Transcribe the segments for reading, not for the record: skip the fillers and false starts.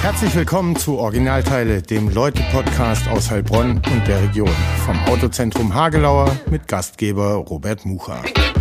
Herzlich willkommen zu Originalteile, dem Leute-Podcast aus Heilbronn und der Region. Vom Autozentrum Hagelauer mit Gastgeber Robert Mucha.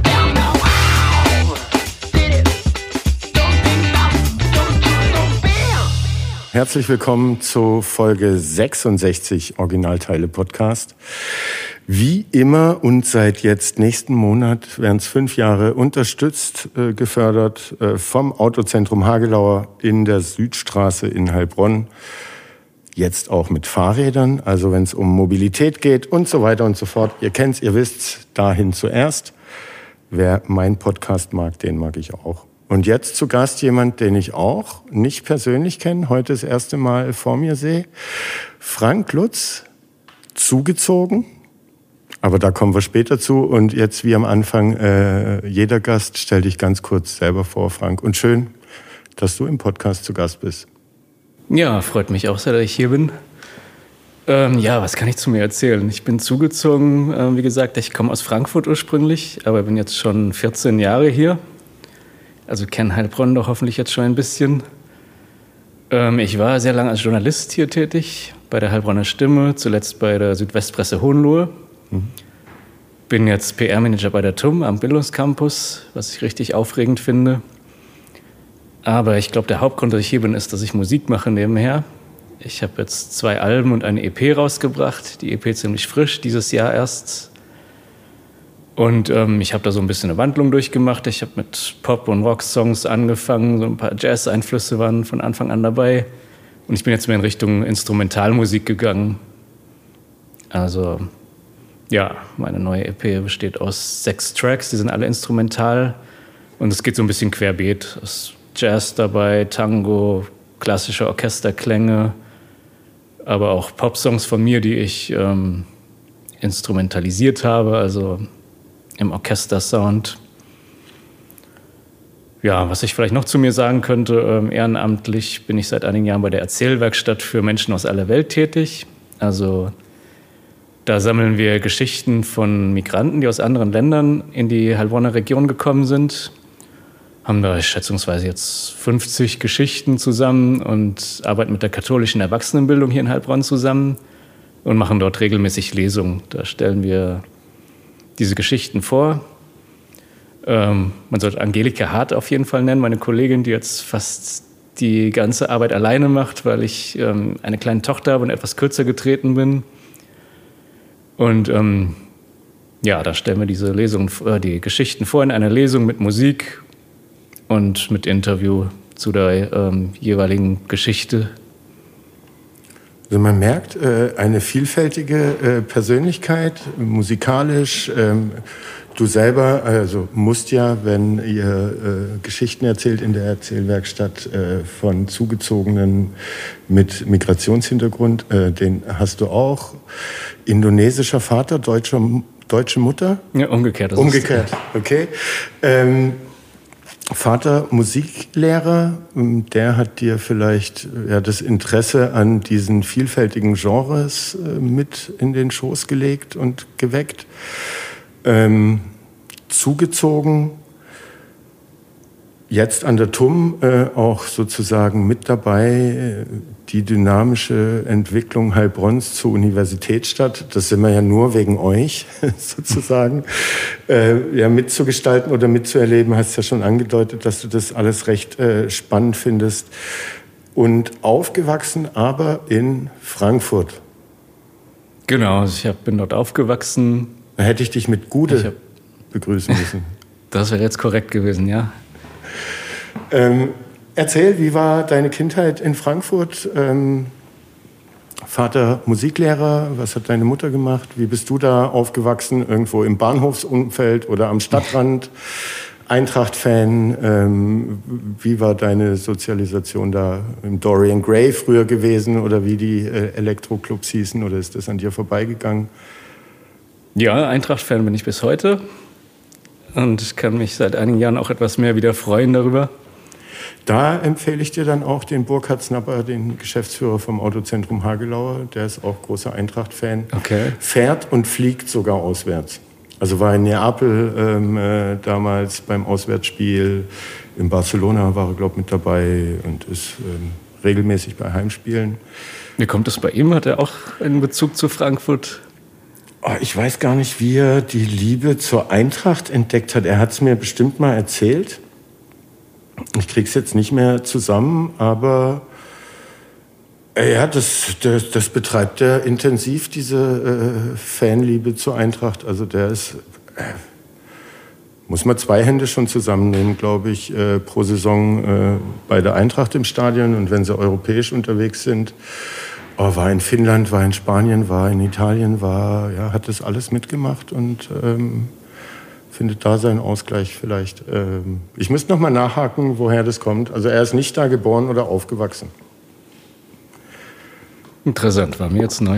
Herzlich willkommen zu Folge 66 Originalteile Podcast. Wie immer und seit jetzt nächsten Monat werden es 5 Jahre unterstützt, gefördert vom Autozentrum Hagelauer in der Südstraße in Heilbronn. Jetzt auch mit Fahrrädern, also wenn es um Mobilität geht und so weiter und so fort. Ihr kennt's, ihr wisst's, dahin zuerst. Wer meinen Podcast mag, den mag ich auch. Und jetzt zu Gast jemand, den ich auch nicht persönlich kenne, heute das erste Mal vor mir sehe. Frank Lutz, zugezogen. Aber da kommen wir später zu. Und jetzt wie am Anfang, jeder Gast, stell dich ganz kurz selber vor, Frank. Und schön, dass du im Podcast zu Gast bist. Ja, freut mich auch sehr, dass ich hier bin. Was kann ich zu mir erzählen? Ich bin zugezogen, wie gesagt, ich komme aus Frankfurt ursprünglich, aber bin jetzt schon 14 Jahre hier. Also kenne Heilbronn doch hoffentlich jetzt schon ein bisschen. Ich war sehr lange als Journalist hier tätig, bei der Heilbronner Stimme, zuletzt bei der Südwestpresse Hohenlohe. Bin jetzt PR-Manager bei der TUM am Bildungscampus, was ich richtig aufregend finde. Aber ich glaube, der Hauptgrund, dass ich hier bin, ist, dass ich Musik mache nebenher. Ich habe jetzt 2 Alben und eine EP rausgebracht. Die EP ziemlich frisch, dieses Jahr erst. Und ich habe da so ein bisschen eine Wandlung durchgemacht. Ich habe mit Pop- und Rock-Songs angefangen. So ein paar Jazz-Einflüsse waren von Anfang an dabei. Und ich bin jetzt mehr in Richtung Instrumentalmusik gegangen. Also ja, meine neue EP besteht aus 6 Tracks, die sind alle instrumental. Und es geht so ein bisschen querbeet. Es ist Jazz dabei, Tango, klassische Orchesterklänge, aber auch Popsongs von mir, die ich instrumentalisiert habe, also im Orchestersound. Ja, was ich vielleicht noch zu mir sagen könnte, ehrenamtlich bin ich seit einigen Jahren bei der Erzählwerkstatt für Menschen aus aller Welt tätig. Also da sammeln wir Geschichten von Migranten, die aus anderen Ländern in die Heilbronner Region gekommen sind. Haben da schätzungsweise jetzt 50 Geschichten zusammen und arbeiten mit der katholischen Erwachsenenbildung hier in Heilbronn zusammen und machen dort regelmäßig Lesungen. Da stellen wir diese Geschichten vor. Man sollte Angelika Hart auf jeden Fall nennen, meine Kollegin, die jetzt fast die ganze Arbeit alleine macht, weil ich eine kleine Tochter habe und etwas kürzer getreten bin. Und da stellen wir diese die Geschichten vor in einer Lesung mit Musik und mit Interview zu der jeweiligen Geschichte. Also man merkt eine vielfältige Persönlichkeit, musikalisch. Du selber musst ja, wenn ihr Geschichten erzählt in der Erzählwerkstatt von Zugezogenen mit Migrationshintergrund, den hast du auch. Indonesischer Vater, deutsche Mutter? Ja, umgekehrt. Umgekehrt, okay. Vater Musiklehrer, der hat dir vielleicht das Interesse an diesen vielfältigen Genres mit in den Schoß gelegt und geweckt. Zugezogen, jetzt an der TUM auch sozusagen mit dabei, die dynamische Entwicklung Heilbronns zur Universitätsstadt. Das sind wir ja nur wegen euch sozusagen. Mitzugestalten oder mitzuerleben, hast ja schon angedeutet, dass du das alles recht spannend findest. Und aufgewachsen aber in Frankfurt. Genau, also ich bin dort aufgewachsen. Da hätte ich dich mit Gude begrüßen müssen. Das wäre jetzt korrekt gewesen, ja. Erzähl, wie war deine Kindheit in Frankfurt? Vater Musiklehrer, was hat deine Mutter gemacht? Wie bist du da aufgewachsen? Irgendwo im Bahnhofsumfeld oder am Stadtrand? Eintracht-Fan? Wie war deine Sozialisation da? Im Dorian Gray früher gewesen oder wie die Elektroclubs hießen? Oder ist das an dir vorbeigegangen? Ja, Eintracht-Fan bin ich bis heute. Und ich kann mich seit einigen Jahren auch etwas mehr wieder freuen darüber. Da empfehle ich dir dann auch den Burkhard Snapper, den Geschäftsführer vom Autozentrum Hagelauer. Der ist auch großer Eintracht-Fan. Okay. Fährt und fliegt sogar auswärts. Also war in Neapel damals beim Auswärtsspiel. In Barcelona war er, glaube ich, mit dabei und ist regelmäßig bei Heimspielen. Wie kommt es bei ihm? Hat er auch einen Bezug zu Frankfurt? Oh, ich weiß gar nicht, wie er die Liebe zur Eintracht entdeckt hat. Er hat es mir bestimmt mal erzählt. Ich krieg's jetzt nicht mehr zusammen, aber ja, das betreibt er intensiv, diese Fanliebe zur Eintracht. Also der ist, muss man 2 Hände schon zusammennehmen, glaube ich, pro Saison bei der Eintracht im Stadion. Und wenn sie europäisch unterwegs sind, war in Finnland, war in Spanien, war in Italien, hat das alles mitgemacht und findet da seinen Ausgleich vielleicht. Ich müsste noch mal nachhaken, woher das kommt. Also er ist nicht da geboren oder aufgewachsen. Interessant, war mir jetzt neu.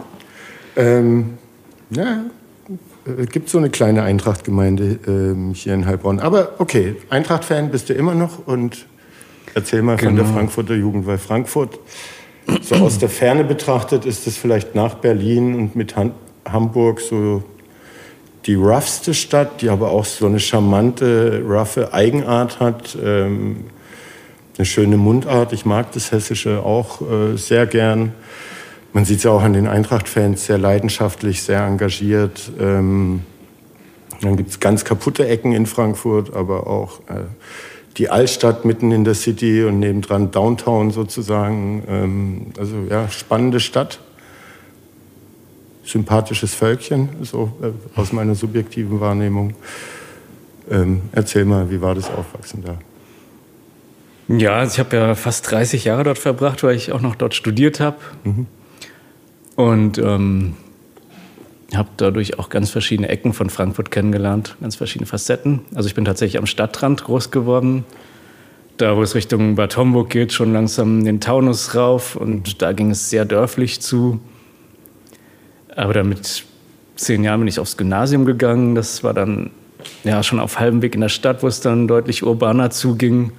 Gibt so eine kleine Eintracht-Gemeinde hier in Heilbronn. Aber okay, Eintracht-Fan bist du immer noch und erzähl mal von der Frankfurter Jugend, weil Frankfurt, so aus der Ferne betrachtet, ist es vielleicht nach Berlin und mit Hamburg so die roughste Stadt, die aber auch so eine charmante, roughe Eigenart hat. Eine schöne Mundart. Ich mag das Hessische auch sehr gern. Man sieht es ja auch an den Eintracht-Fans, sehr leidenschaftlich, sehr engagiert. Dann gibt es ganz kaputte Ecken in Frankfurt, aber auch die Altstadt mitten in der City und nebendran Downtown sozusagen. Also ja, spannende Stadt. Sympathisches Völkchen, so aus meiner subjektiven Wahrnehmung. Erzähl mal, wie war das Aufwachsen da? Ja, also ich habe ja fast 30 Jahre dort verbracht, weil ich auch noch dort studiert habe. Mhm. Und habe dadurch auch ganz verschiedene Ecken von Frankfurt kennengelernt, ganz verschiedene Facetten. Also ich bin tatsächlich am Stadtrand groß geworden, da wo es Richtung Bad Homburg geht, schon langsam den Taunus rauf und da ging es sehr dörflich zu. Aber dann mit 10 Jahren bin ich aufs Gymnasium gegangen. Das war dann ja schon auf halbem Weg in der Stadt, wo es dann deutlich urbaner zuging.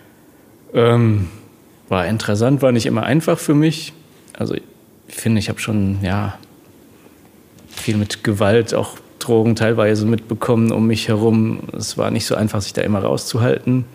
War interessant, war nicht immer einfach für mich. Also ich finde, ich habe schon viel mit Gewalt, auch Drogen teilweise mitbekommen um mich herum. Es war nicht so einfach, sich da immer rauszuhalten.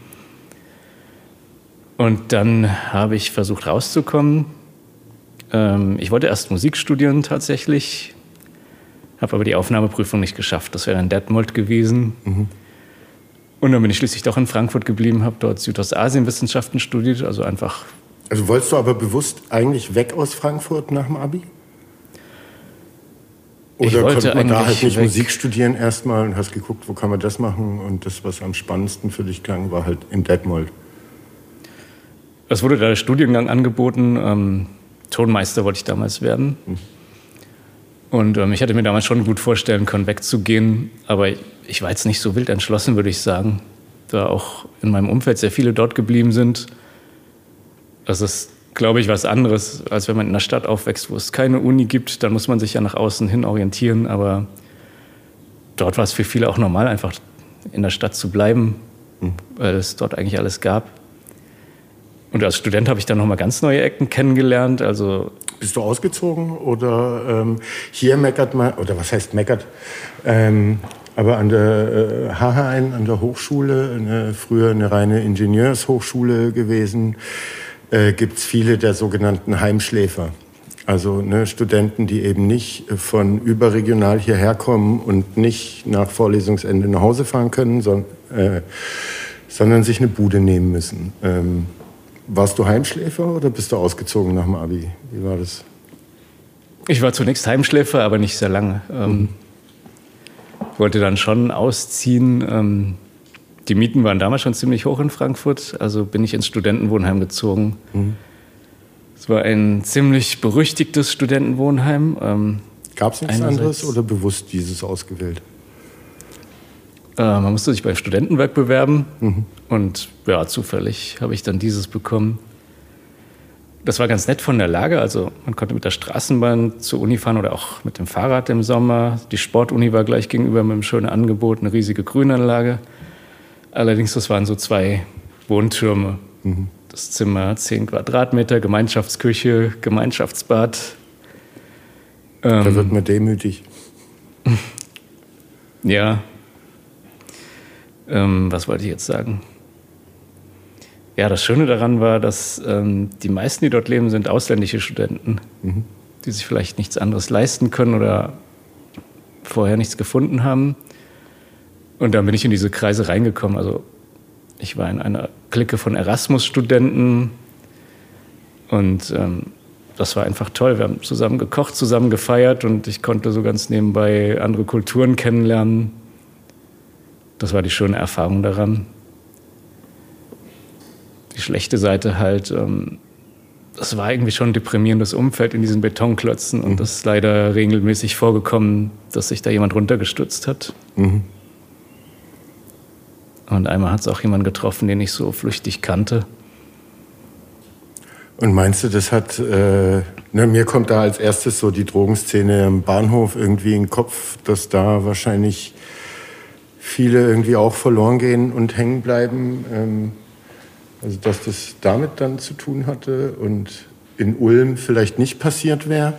Und dann habe ich versucht rauszukommen. Ich wollte erst Musik studieren tatsächlich, habe aber die Aufnahmeprüfung nicht geschafft. Das wäre in Detmold gewesen. Mhm. Und dann bin ich schließlich doch in Frankfurt geblieben, habe dort Südostasienwissenschaften studiert, also einfach. Also wolltest du aber bewusst eigentlich weg aus Frankfurt nach dem Abi? Oder konnte man da halt nicht weg. Musik studieren erstmal und hast geguckt, wo kann man das machen? Und das, was am spannendsten für dich klang, war halt in Detmold. Es wurde da der Studiengang angeboten. Tonmeister wollte ich damals werden. Und ich hätte mir damals schon gut vorstellen können, wegzugehen. Aber ich war jetzt nicht so wild entschlossen, würde ich sagen. Da auch in meinem Umfeld sehr viele dort geblieben sind. Das ist, glaube ich, was anderes, als wenn man in einer Stadt aufwächst, wo es keine Uni gibt. Dann muss man sich ja nach außen hin orientieren. Aber dort war es für viele auch normal, einfach in der Stadt zu bleiben, weil es dort eigentlich alles gab. Und als Student habe ich dann nochmal ganz neue Ecken kennengelernt. Also bist du ausgezogen oder hier meckert man, oder was heißt meckert, aber an der HHN, an der Hochschule, früher eine reine Ingenieurshochschule gewesen, gibt es viele der sogenannten Heimschläfer. Also Studenten, die eben nicht von überregional hierher kommen und nicht nach Vorlesungsende nach Hause fahren können, sondern sich eine Bude nehmen müssen. Warst du Heimschläfer oder bist du ausgezogen nach dem Abi? Wie war das? Ich war zunächst Heimschläfer, aber nicht sehr lange. Ich wollte dann schon ausziehen. Die Mieten waren damals schon ziemlich hoch in Frankfurt, also bin ich ins Studentenwohnheim gezogen. Es war ein ziemlich berüchtigtes Studentenwohnheim. Gab es nichts anderes oder bewusst dieses ausgewählt? Man musste sich beim Studentenwerk bewerben und ja, zufällig habe ich dann dieses bekommen. Das war ganz nett von der Lage, also man konnte mit der Straßenbahn zur Uni fahren oder auch mit dem Fahrrad im Sommer. Die Sportuni war gleich gegenüber mit einem schönen Angebot, eine riesige Grünanlage. Allerdings, das waren so 2 Wohntürme. Das Zimmer 10 Quadratmeter, Gemeinschaftsküche, Gemeinschaftsbad. Da wird man demütig. Ja. Was wollte ich jetzt sagen? ja, das Schöne daran war, dass die meisten, die dort leben, sind ausländische Studenten, die sich vielleicht nichts anderes leisten können oder vorher nichts gefunden haben. Und dann bin ich in diese Kreise reingekommen. Also ich war in einer Clique von Erasmus-Studenten und das war einfach toll. Wir haben zusammen gekocht, zusammen gefeiert und ich konnte so ganz nebenbei andere Kulturen kennenlernen. Das war die schöne Erfahrung daran. Die schlechte Seite halt, das war irgendwie schon ein deprimierendes Umfeld in diesen Betonklötzen und das ist leider regelmäßig vorgekommen, dass sich da jemand runtergestürzt hat. Und einmal hat es auch jemanden getroffen, den ich so flüchtig kannte. Und meinst du, das hat, mir kommt da als erstes so die Drogenszene am Bahnhof irgendwie in den Kopf, dass da wahrscheinlich viele irgendwie auch verloren gehen und hängen bleiben. Also dass das damit dann zu tun hatte und in Ulm vielleicht nicht passiert wäre?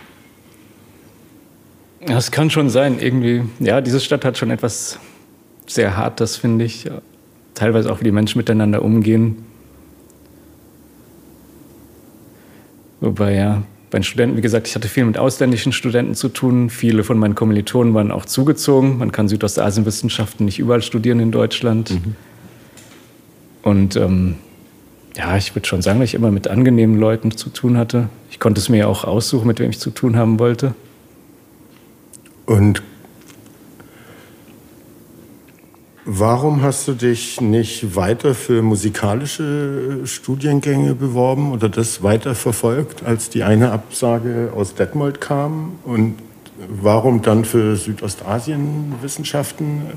Das kann schon sein, irgendwie. Ja, diese Stadt hat schon etwas sehr Hartes, finde ich. Teilweise auch, wie die Menschen miteinander umgehen. Wobei, ja, bei den Studenten, wie gesagt, ich hatte viel mit ausländischen Studenten zu tun. Viele von meinen Kommilitonen waren auch zugezogen. Man kann Südostasienwissenschaften nicht überall studieren in Deutschland. Und ja, ich würde schon sagen, dass ich immer mit angenehmen Leuten zu tun hatte. Ich konnte es mir ja auch aussuchen, mit wem ich zu tun haben wollte. Und warum hast du dich nicht weiter für musikalische Studiengänge beworben oder das weiter verfolgt, als die eine Absage aus Detmold kam? Und warum dann für Südostasienwissenschaften?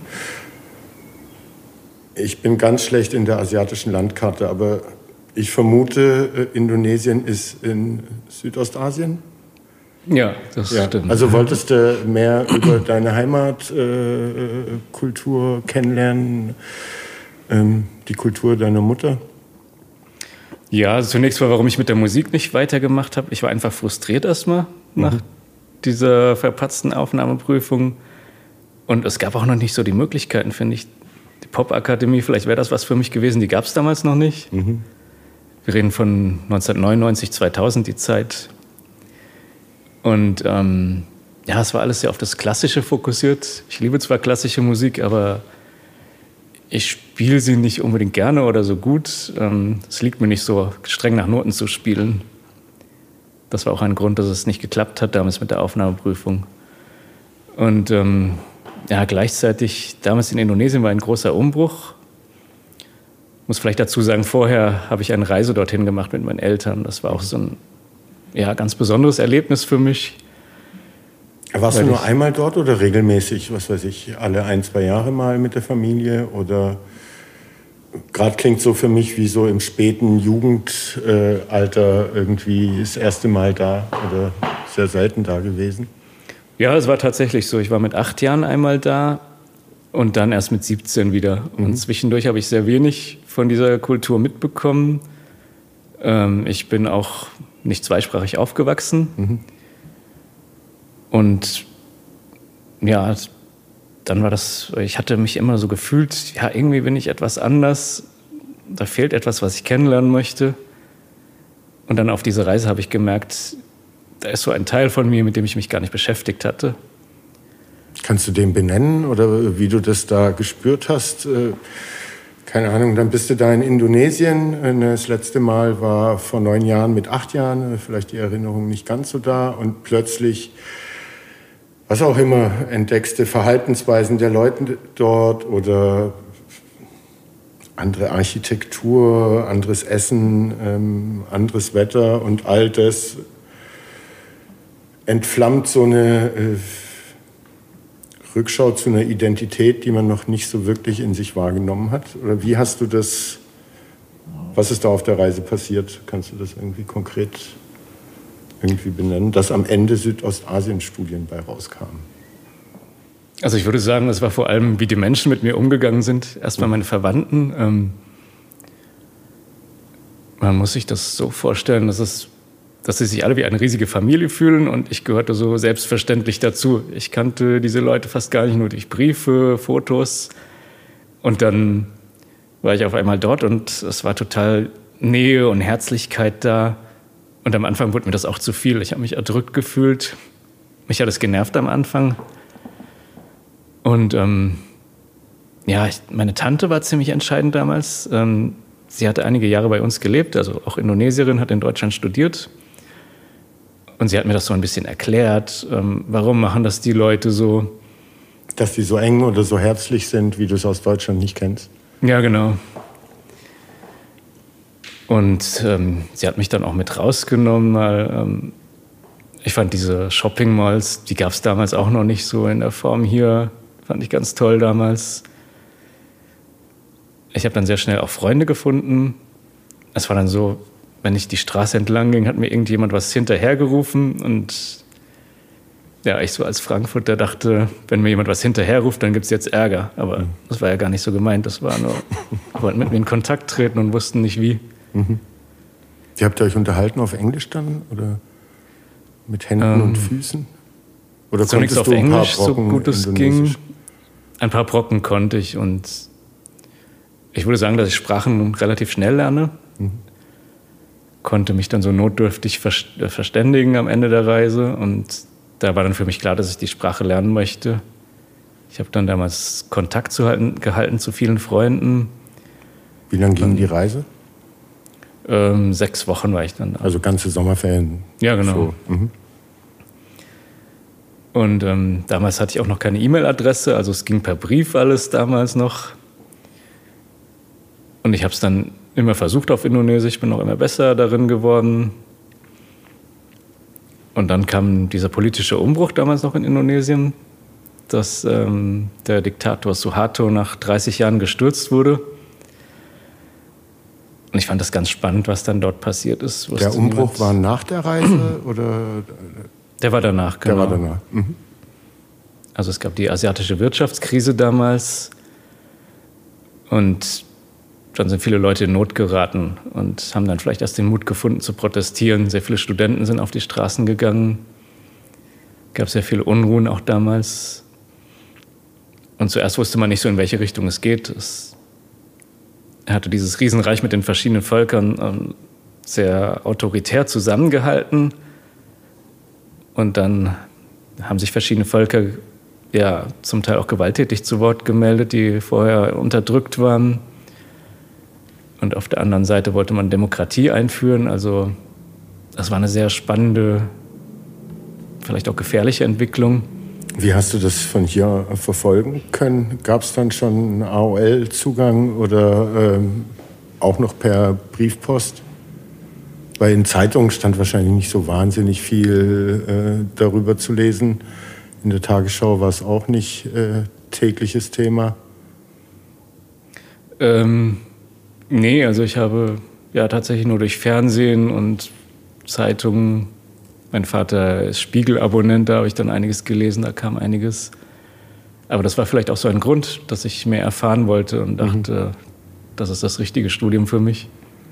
Ich bin ganz schlecht in der asiatischen Landkarte, aber ich vermute, Indonesien ist in Südostasien. Ja, das stimmt. Also wolltest du mehr über deine Heimatkultur kennenlernen, die Kultur deiner Mutter? Ja, also zunächst mal, warum ich mit der Musik nicht weitergemacht habe. Ich war einfach frustriert erstmal nach dieser verpatzten Aufnahmeprüfung. Und es gab auch noch nicht so die Möglichkeiten, finde ich. Die Popakademie, vielleicht wäre das was für mich gewesen, die gab es damals noch nicht. Wir reden von 1999, 2000, die Zeit. Und ja, es war alles sehr auf das Klassische fokussiert. Ich liebe zwar klassische Musik, aber ich spiele sie nicht unbedingt gerne oder so gut. Es liegt mir nicht so, streng nach Noten zu spielen. Das war auch ein Grund, dass es nicht geklappt hat damals mit der Aufnahmeprüfung. Und ja, gleichzeitig, damals in Indonesien war ein großer Umbruch. Ich muss vielleicht dazu sagen, vorher habe ich eine Reise dorthin gemacht mit meinen Eltern. Das war auch so ein ganz besonderes Erlebnis für mich. Warst du nur einmal dort oder regelmäßig, was weiß ich, alle 1-2 Jahre mal mit der Familie? Oder gerade klingt so für mich wie so im späten Jugendalter irgendwie das erste Mal da oder sehr selten da gewesen? Ja, es war tatsächlich so. Ich war mit 8 Jahren einmal da und dann erst mit 17 wieder. Und zwischendurch habe ich sehr wenig von dieser Kultur mitbekommen. Ich bin auch nicht zweisprachig aufgewachsen. Und ja, dann war das, ich hatte mich immer so gefühlt, ja, irgendwie bin ich etwas anders. Da fehlt etwas, was ich kennenlernen möchte. Und dann auf dieser Reise habe ich gemerkt, da ist so ein Teil von mir, mit dem ich mich gar nicht beschäftigt hatte. Kannst du den benennen oder wie du das da gespürt hast? Keine Ahnung, dann bist du da in Indonesien. Das letzte Mal war vor 9 Jahren mit 8 Jahren, vielleicht die Erinnerung nicht ganz so da. Und plötzlich, was auch immer, entdeckst du Verhaltensweisen der Leute dort oder andere Architektur, anderes Essen, anderes Wetter und all das entflammt so eine Rückschau zu einer Identität, die man noch nicht so wirklich in sich wahrgenommen hat? Oder wie hast du das, was ist da auf der Reise passiert? Kannst du das irgendwie konkret irgendwie benennen, dass am Ende Südostasien-Studien bei rauskamen? Also ich würde sagen, es war vor allem, wie die Menschen mit mir umgegangen sind. Erstmal meine Verwandten. Man muss sich das so vorstellen, dass sie sich alle wie eine riesige Familie fühlen und ich gehörte so selbstverständlich dazu. Ich kannte diese Leute fast gar nicht, nur durch Briefe, Fotos und dann war ich auf einmal dort und es war total Nähe und Herzlichkeit da. Und am Anfang wurde mir das auch zu viel. Ich habe mich erdrückt gefühlt. Mich hat es genervt am Anfang. Und meine Tante war ziemlich entscheidend damals. Sie hatte einige Jahre bei uns gelebt, also auch Indonesierin, hat in Deutschland studiert. Und sie hat mir das so ein bisschen erklärt, warum machen das die Leute so. Dass die so eng oder so herzlich sind, wie du es aus Deutschland nicht kennst. Ja, genau. Und sie hat mich dann auch mit rausgenommen, weil ich fand diese Shopping-Malls, die gab es damals auch noch nicht so in der Form hier. Fand ich ganz toll damals. Ich habe dann sehr schnell auch Freunde gefunden. Es war dann so, wenn ich die Straße entlang ging, hat mir irgendjemand was hinterhergerufen. Und ja, ich so als Frankfurter dachte, wenn mir jemand was hinterherruft, dann gibt es jetzt Ärger. Aber das war ja gar nicht so gemeint. Das war nur, wir wollten mit mir in Kontakt treten und wussten nicht wie. Mhm. Wie habt ihr euch unterhalten auf Englisch dann? Oder mit Händen und Füßen? Oder konntest auf Englisch, so gut es ging. Ein paar Brocken konnte ich und ich würde sagen, dass ich Sprachen relativ schnell lerne. Konnte mich dann so notdürftig verständigen am Ende der Reise und da war dann für mich klar, dass ich die Sprache lernen möchte. Ich habe dann damals Kontakt gehalten zu vielen Freunden. Wie lange ging die Reise? 6 Wochen war ich dann da. Also ganze Sommerferien? Ja, genau. So. Und damals hatte ich auch noch keine E-Mail-Adresse, also es ging per Brief alles damals noch. Und ich habe es dann immer versucht auf Indonesisch, bin auch immer besser darin geworden. Und dann kam dieser politische Umbruch damals noch in Indonesien, dass der Diktator Suharto nach 30 Jahren gestürzt wurde. Und ich fand das ganz spannend, was dann dort passiert ist. Der Umbruch war nach der Reise oder? Der war danach, genau. Der war danach. Mhm. Also es gab die asiatische Wirtschaftskrise damals und dann sind viele Leute in Not geraten und haben dann vielleicht erst den Mut gefunden zu protestieren. Sehr viele Studenten sind auf die Straßen gegangen. Es gab sehr viele Unruhen auch damals. Und zuerst wusste man nicht so, in welche Richtung es geht. Er hatte dieses Riesenreich mit den verschiedenen Völkern sehr autoritär zusammengehalten. Und dann haben sich verschiedene Völker ja zum Teil auch gewalttätig zu Wort gemeldet, die vorher unterdrückt waren. Und auf der anderen Seite wollte man Demokratie einführen. Also das war eine sehr spannende, vielleicht auch gefährliche Entwicklung. Wie hast du das von hier verfolgen können? Gab es dann schon AOL-Zugang oder auch noch per Briefpost? Weil in Zeitungen stand wahrscheinlich nicht so wahnsinnig viel darüber zu lesen. In der Tagesschau war es auch nicht tägliches Thema. Nee, also ich habe ja tatsächlich nur durch Fernsehen und Zeitungen. Mein Vater ist Spiegel-Abonnent, da habe ich dann einiges gelesen, da kam einiges. Aber das war vielleicht auch so ein Grund, dass ich mehr erfahren wollte und dachte, das ist das richtige Studium für mich.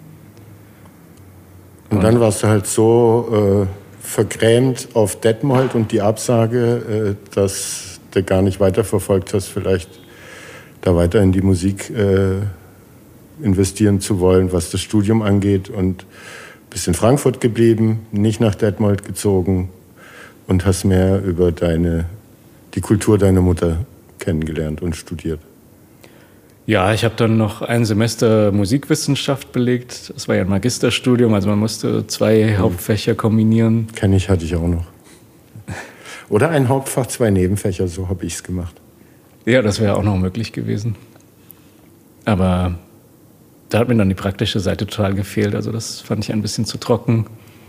Und dann warst du halt so vergrämt auf Detmold und die Absage, dass du gar nicht weiterverfolgt hast, vielleicht da weiter in die Musik investieren zu wollen, was das Studium angeht, und bist in Frankfurt geblieben, nicht nach Detmold gezogen und hast mehr über die Kultur deiner Mutter kennengelernt und studiert. Ja, ich habe dann noch ein Semester Musikwissenschaft belegt. Das war ja ein Magisterstudium, also man musste 2 Hauptfächer kombinieren. Hatte ich auch noch. Oder ein Hauptfach, 2 Nebenfächer, so habe ich es gemacht. Ja, das wäre auch noch möglich gewesen. Aber da hat mir dann die praktische Seite total gefehlt. Also das fand ich ein bisschen zu trocken.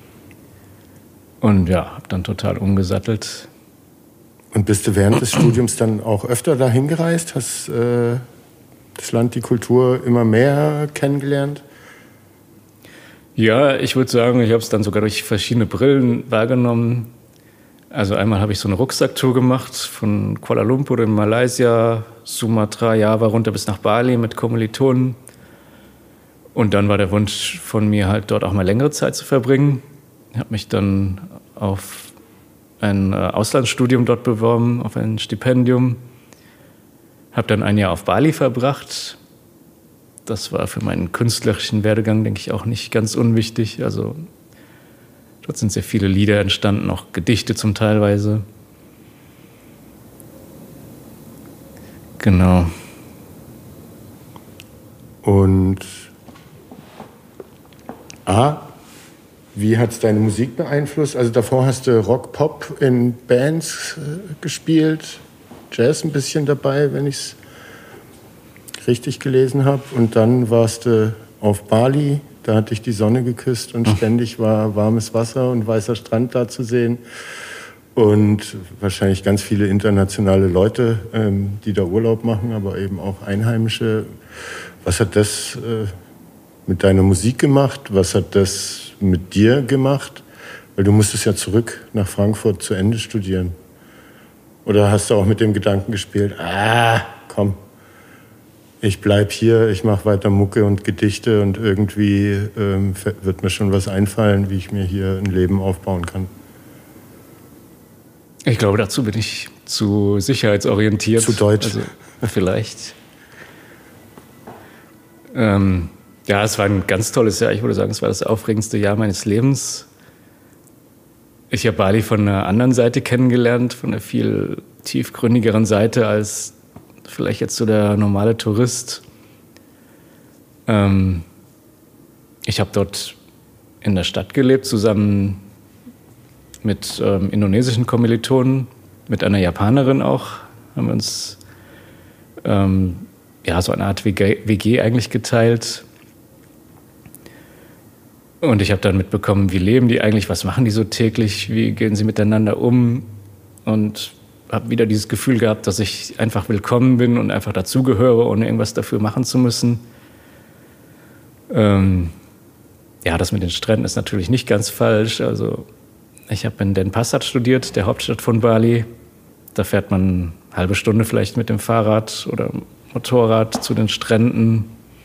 Und ja, habe dann total umgesattelt. Und bist du während des Studiums dann auch öfter dahin gereist? Hast das Land, die Kultur immer mehr kennengelernt? Ja, ich würde sagen, ich habe es dann sogar durch verschiedene Brillen wahrgenommen. Also einmal habe ich so eine Rucksacktour gemacht von Kuala Lumpur in Malaysia, Sumatra, Java runter bis nach Bali mit Kommilitonen. Und dann war der Wunsch von mir halt dort auch mal längere Zeit zu verbringen. Ich habe mich dann auf ein Auslandsstudium dort beworben, auf ein Stipendium. Habe dann ein Jahr auf Bali verbracht. das war für meinen künstlerischen Werdegang, denke ich, auch nicht ganz unwichtig. Also dort sind sehr viele Lieder entstanden, auch Gedichte zum Teilweise. Genau. Und wie hat es deine Musik beeinflusst? Also davor hast du Rock, Pop in Bands gespielt, Jazz ein bisschen dabei, wenn ich es richtig gelesen habe. Und dann warst du auf Bali, da hat dich die Sonne geküsst und ständig war warmes Wasser und weißer Strand da zu sehen. Und wahrscheinlich ganz viele internationale Leute, die da Urlaub machen, aber eben auch Einheimische. Was hat das mit deiner Musik gemacht? Was hat das mit dir gemacht? Weil du musstest ja zurück nach Frankfurt zu Ende studieren. Oder hast du auch mit dem Gedanken gespielt, komm, ich bleib hier, ich mache weiter Mucke und Gedichte und irgendwie wird mir schon was einfallen, wie ich mir hier ein Leben aufbauen kann? Ich glaube, dazu bin ich zu sicherheitsorientiert. Zu deutsch. Also, vielleicht. Ja, es war ein ganz tolles Jahr. Ich würde sagen, es war das aufregendste Jahr meines Lebens. Ich habe Bali von einer anderen Seite kennengelernt, von einer viel tiefgründigeren Seite als vielleicht jetzt so der normale Tourist. Ich habe dort in der Stadt gelebt, zusammen mit indonesischen Kommilitonen, mit einer Japanerin auch, haben wir uns so eine Art WG eigentlich geteilt. Und ich habe dann mitbekommen, wie leben die eigentlich, was machen die so täglich, wie gehen sie miteinander um. Und habe wieder dieses Gefühl gehabt, dass ich einfach willkommen bin und einfach dazugehöre, ohne irgendwas dafür machen zu müssen. Das mit den Stränden ist natürlich nicht ganz falsch. Also ich habe in Denpasar studiert, der Hauptstadt von Bali. Da fährt man eine halbe Stunde vielleicht mit dem Fahrrad oder Motorrad zu den Stränden.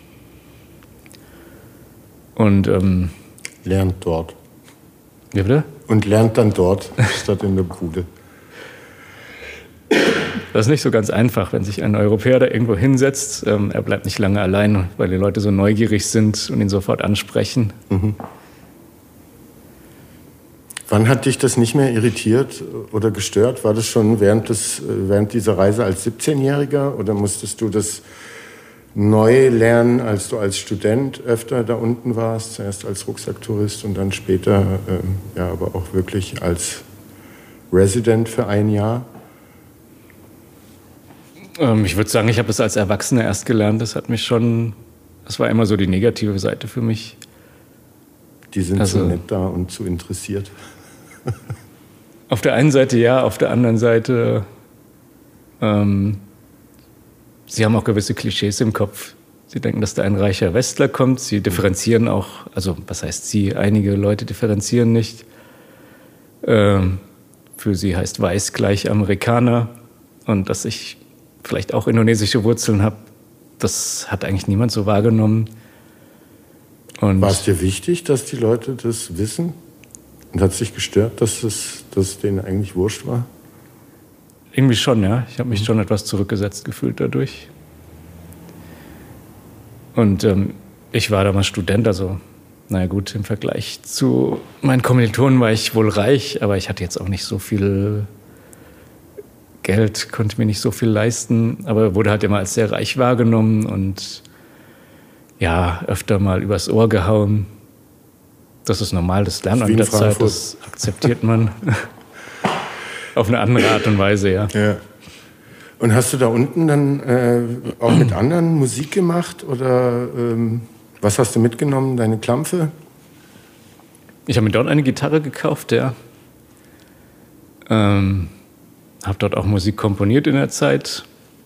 Und lernt dort. Wie bitte? Und lernt dann dort, statt in der Bude. Das ist nicht so ganz einfach, wenn sich ein Europäer da irgendwo hinsetzt. Er bleibt nicht lange allein, weil die Leute so neugierig sind und ihn sofort ansprechen. Mhm. Wann hat dich das nicht mehr irritiert oder gestört? War das schon während dieser Reise als 17-Jähriger oder musstest du das neu lernen, als du als Student öfter da unten warst, zuerst als Rucksacktourist und dann später aber auch wirklich als Resident für ein Jahr? Ich würde sagen, ich habe das als Erwachsener erst gelernt. Das war immer so die negative Seite für mich. Die sind so nett da und zu interessiert. Auf der einen Seite ja, auf der anderen Seite sie haben auch gewisse Klischees im Kopf. Sie denken, dass da ein reicher Westler kommt. Sie differenzieren auch, also was heißt sie? Einige Leute differenzieren nicht. Für sie heißt weiß gleich Amerikaner. Und dass ich vielleicht auch indonesische Wurzeln habe, das hat eigentlich niemand so wahrgenommen. War es dir wichtig, dass die Leute das wissen? Und hat es dich gestört, dass es denen eigentlich wurscht war? Irgendwie schon, ja. Ich habe mich schon etwas zurückgesetzt gefühlt dadurch. Und ich war damals Student, also naja gut, im Vergleich zu meinen Kommilitonen war ich wohl reich, aber ich hatte jetzt auch nicht so viel Geld, konnte mir nicht so viel leisten, aber wurde halt immer als sehr reich wahrgenommen und ja, öfter mal übers Ohr gehauen. Das ist normal, das lernt man mit der Zeit, das akzeptiert man. Auf eine andere Art und Weise, ja. Und hast du da unten dann auch mit anderen Musik gemacht oder was hast du mitgenommen, deine Klampfe? Ich habe mir dort eine Gitarre gekauft, ja. Habe dort auch Musik komponiert in der Zeit.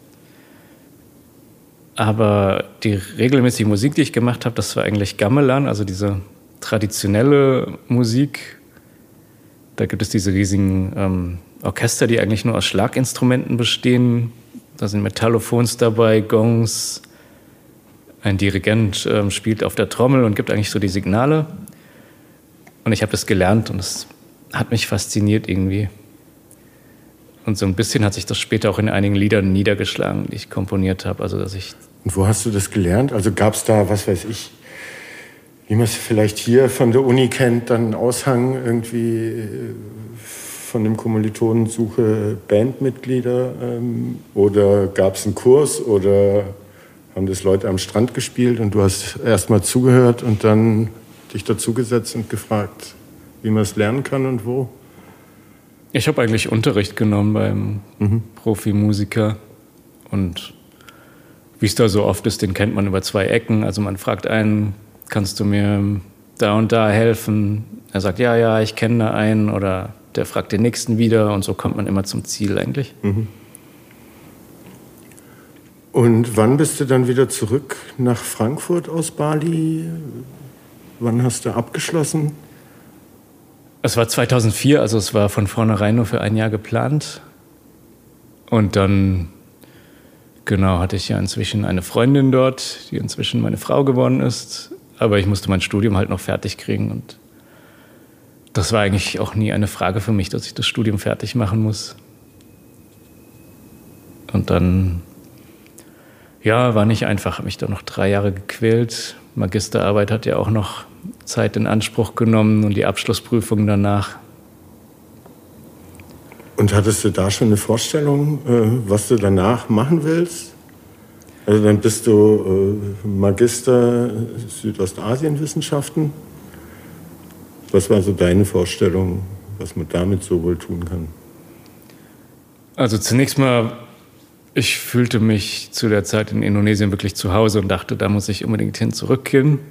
Aber die regelmäßige Musik, die ich gemacht habe, das war eigentlich Gamelan, also diese traditionelle Musik. Da gibt es diese riesigen Orchester, die eigentlich nur aus Schlaginstrumenten bestehen. Da sind Metallophons dabei, Gongs. Ein Dirigent spielt auf der Trommel und gibt eigentlich so die Signale. Und ich habe das gelernt und es hat mich fasziniert irgendwie. Und so ein bisschen hat sich das später auch in einigen Liedern niedergeschlagen, die ich komponiert habe. Also dass ich Und wo hast du das gelernt? Also gab es da, was weiß ich, wie man es vielleicht hier von der Uni kennt, dann einen Aushang irgendwie von dem Kommilitonen suche Bandmitglieder oder gab es einen Kurs oder haben das Leute am Strand gespielt und du hast erst mal zugehört und dann dich dazugesetzt und gefragt, wie man es lernen kann und wo? Ich habe eigentlich Unterricht genommen beim Profimusiker und wie es da so oft ist, den kennt man über 2 Ecken. Also man fragt einen, kannst du mir da und da helfen? Er sagt, ja, ich kenne da einen oder der fragt den Nächsten wieder und so kommt man immer zum Ziel eigentlich. Und wann bist du dann wieder zurück nach Frankfurt aus Bali? Wann hast du abgeschlossen? Es war 2004, also es war von vornherein nur für ein Jahr geplant. Und dann, genau, hatte ich ja inzwischen eine Freundin dort, die inzwischen meine Frau geworden ist. Aber ich musste mein Studium halt noch fertig kriegen und das war eigentlich auch nie eine Frage für mich, dass ich das Studium fertig machen muss. Und dann, ja, war nicht einfach, habe mich da noch 3 Jahre gequält. Magisterarbeit hat ja auch noch Zeit in Anspruch genommen und die Abschlussprüfung danach. Und hattest du da schon eine Vorstellung, was du danach machen willst? Also dann bist du Magister Südostasienwissenschaften. Was war so deine Vorstellung, was man damit so wohl tun kann? Also zunächst mal, ich fühlte mich zu der Zeit in Indonesien wirklich zu Hause und dachte, da muss ich unbedingt zurückgehen.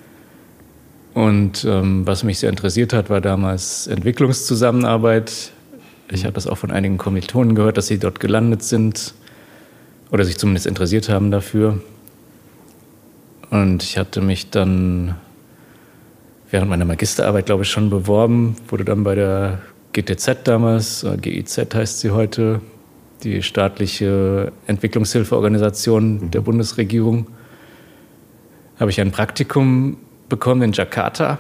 Und was mich sehr interessiert hat, war damals Entwicklungszusammenarbeit. Ich habe das auch von einigen Kommilitonen gehört, dass sie dort gelandet sind oder sich zumindest interessiert haben dafür. Und ich hatte mich dann während meiner Magisterarbeit, glaube ich, schon beworben, wurde dann bei der GTZ damals, GIZ heißt sie heute, die staatliche Entwicklungshilfeorganisation der Bundesregierung, habe ich ein Praktikum bekommen in Jakarta.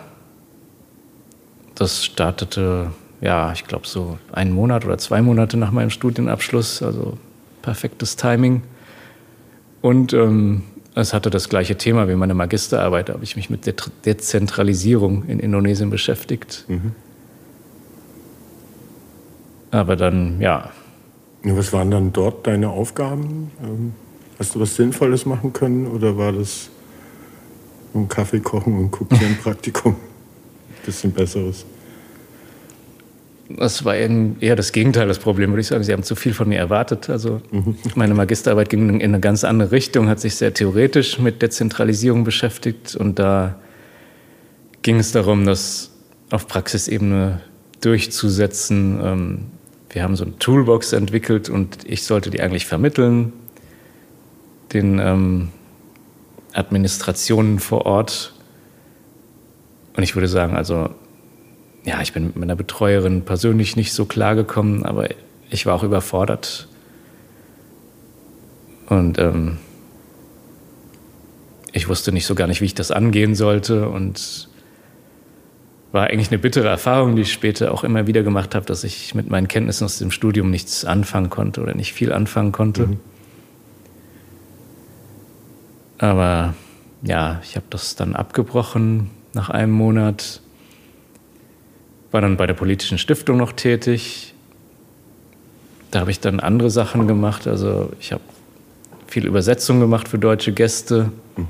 Das startete, ja, ich glaube so 1 Monat oder 2 Monate nach meinem Studienabschluss, also perfektes Timing. Und es hatte das gleiche Thema wie meine Magisterarbeit, da habe ich mich mit der Dezentralisierung in Indonesien beschäftigt. Aber dann, ja. Was waren dann dort deine Aufgaben? Hast du was Sinnvolles machen können oder war das ein Kaffee kochen und Kopieren-Praktikum? Ein bisschen Besseres. Das war eher das Gegenteil des Problems, würde ich sagen. Sie haben zu viel von mir erwartet. Also meine Magisterarbeit ging in eine ganz andere Richtung, hat sich sehr theoretisch mit Dezentralisierung beschäftigt. Und da ging es darum, das auf Praxisebene durchzusetzen. Wir haben so eine Toolbox entwickelt und ich sollte die eigentlich vermitteln, den Administrationen vor Ort. Und ich würde sagen, also ja, ich bin mit meiner Betreuerin persönlich nicht so klargekommen, aber ich war auch überfordert. Und ich wusste nicht so gar nicht, wie ich das angehen sollte. Und war eigentlich eine bittere Erfahrung, die ich später auch immer wieder gemacht habe, dass ich mit meinen Kenntnissen aus dem Studium nichts anfangen konnte oder nicht viel anfangen konnte. Aber ja, ich habe das dann abgebrochen nach einem Monat. War dann bei der politischen Stiftung noch tätig. Da habe ich dann andere Sachen gemacht. Also ich habe viel Übersetzung gemacht für deutsche Gäste.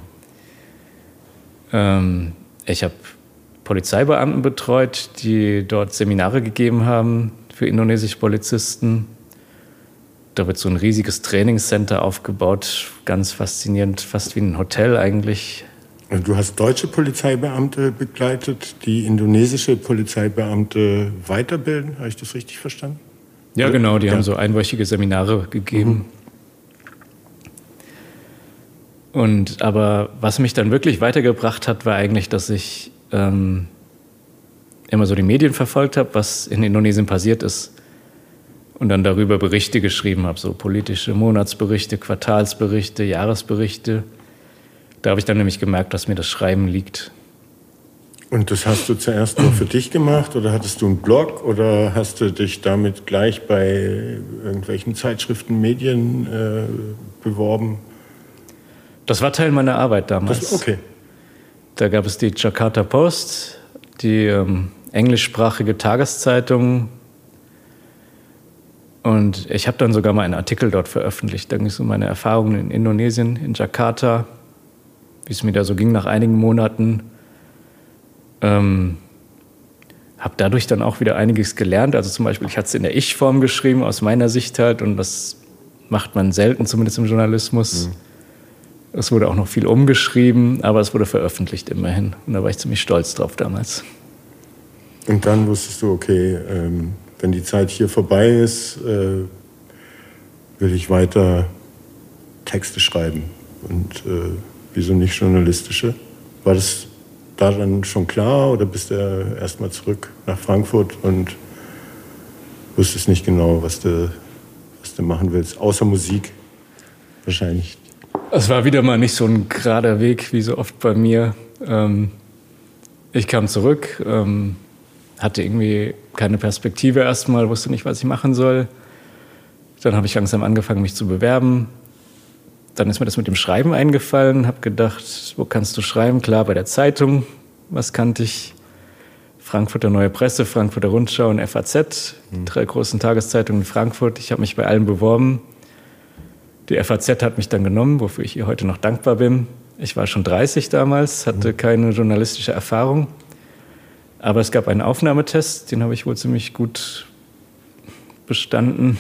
Ich habe Polizeibeamten betreut, die dort Seminare gegeben haben für indonesische Polizisten. Da wird so ein riesiges Trainingscenter aufgebaut, ganz faszinierend, fast wie ein Hotel eigentlich. Du hast deutsche Polizeibeamte begleitet, die indonesische Polizeibeamte weiterbilden. Habe ich das richtig verstanden? Ja, genau. Die haben so einwöchige Seminare gegeben. Aber was mich dann wirklich weitergebracht hat, war eigentlich, dass ich immer so die Medien verfolgt habe, was in Indonesien passiert ist. Und dann darüber Berichte geschrieben habe, so politische Monatsberichte, Quartalsberichte, Jahresberichte. Da habe ich dann nämlich gemerkt, dass mir das Schreiben liegt. Und das hast du zuerst nur für dich gemacht oder hattest du einen Blog oder hast du dich damit gleich bei irgendwelchen Zeitschriften, Medien beworben? Das war Teil meiner Arbeit damals. Okay. Da gab es die Jakarta Post, die englischsprachige Tageszeitung. Und ich habe dann sogar mal einen Artikel dort veröffentlicht. Da ging es um meine Erfahrungen in Indonesien, in Jakarta, wie es mir da so ging nach einigen Monaten. Habe dadurch dann auch wieder einiges gelernt. Also zum Beispiel, ich hatte es in der Ich-Form geschrieben, aus meiner Sicht halt. Und das macht man selten, zumindest im Journalismus. Es wurde auch noch viel umgeschrieben, aber es wurde veröffentlicht immerhin. Und da war ich ziemlich stolz drauf damals. Und dann wusstest du, okay, wenn die Zeit hier vorbei ist, will ich weiter Texte schreiben. Und wieso nicht journalistische? War das da dann schon klar oder bist du erst mal zurück nach Frankfurt und wusstest nicht genau, was du machen willst, außer Musik wahrscheinlich? Es war wieder mal nicht so ein gerader Weg, wie so oft bei mir. Ich kam zurück, hatte irgendwie keine Perspektive erstmal, wusste nicht, was ich machen soll. Dann habe ich langsam angefangen, mich zu bewerben. Dann ist mir das mit dem Schreiben eingefallen, habe gedacht, wo kannst du schreiben? Klar, bei der Zeitung, was kannte ich? Frankfurter Neue Presse, Frankfurter Rundschau und FAZ, die 3 großen Tageszeitungen in Frankfurt. Ich habe mich bei allen beworben. Die FAZ hat mich dann genommen, wofür ich ihr heute noch dankbar bin. Ich war schon 30 damals, hatte keine journalistische Erfahrung. Aber es gab einen Aufnahmetest, den habe ich wohl ziemlich gut bestanden.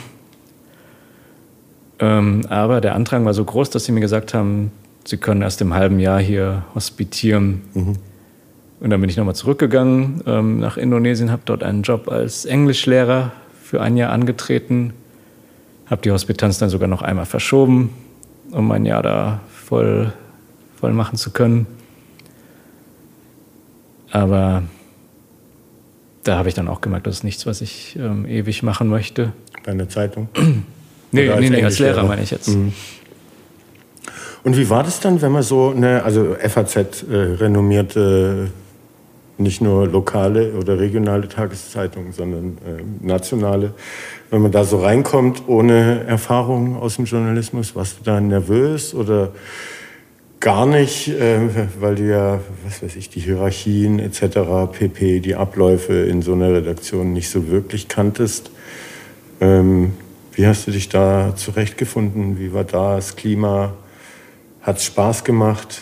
Aber der Andrang war so groß, dass sie mir gesagt haben, sie können erst im halben Jahr hier hospitieren. Und dann bin ich nochmal zurückgegangen nach Indonesien, habe dort einen Job als Englischlehrer für ein Jahr angetreten, habe die Hospitanz dann sogar noch einmal verschoben, um mein Jahr da voll machen zu können. Aber da habe ich dann auch gemerkt, das ist nichts, was ich ewig machen möchte. Bei einer Zeitung? Nee, als Lehrer meine ich jetzt. Und wie war das dann, wenn man so also FAZ, renommierte, nicht nur lokale oder regionale Tageszeitungen, sondern nationale, wenn man da so reinkommt ohne Erfahrung aus dem Journalismus, warst du da nervös oder gar nicht, weil du ja, was weiß ich, die Hierarchien etc., pp., die Abläufe in so einer Redaktion nicht so wirklich kanntest? Wie hast du dich da zurechtgefunden? Wie war da das Klima? Hat es Spaß gemacht?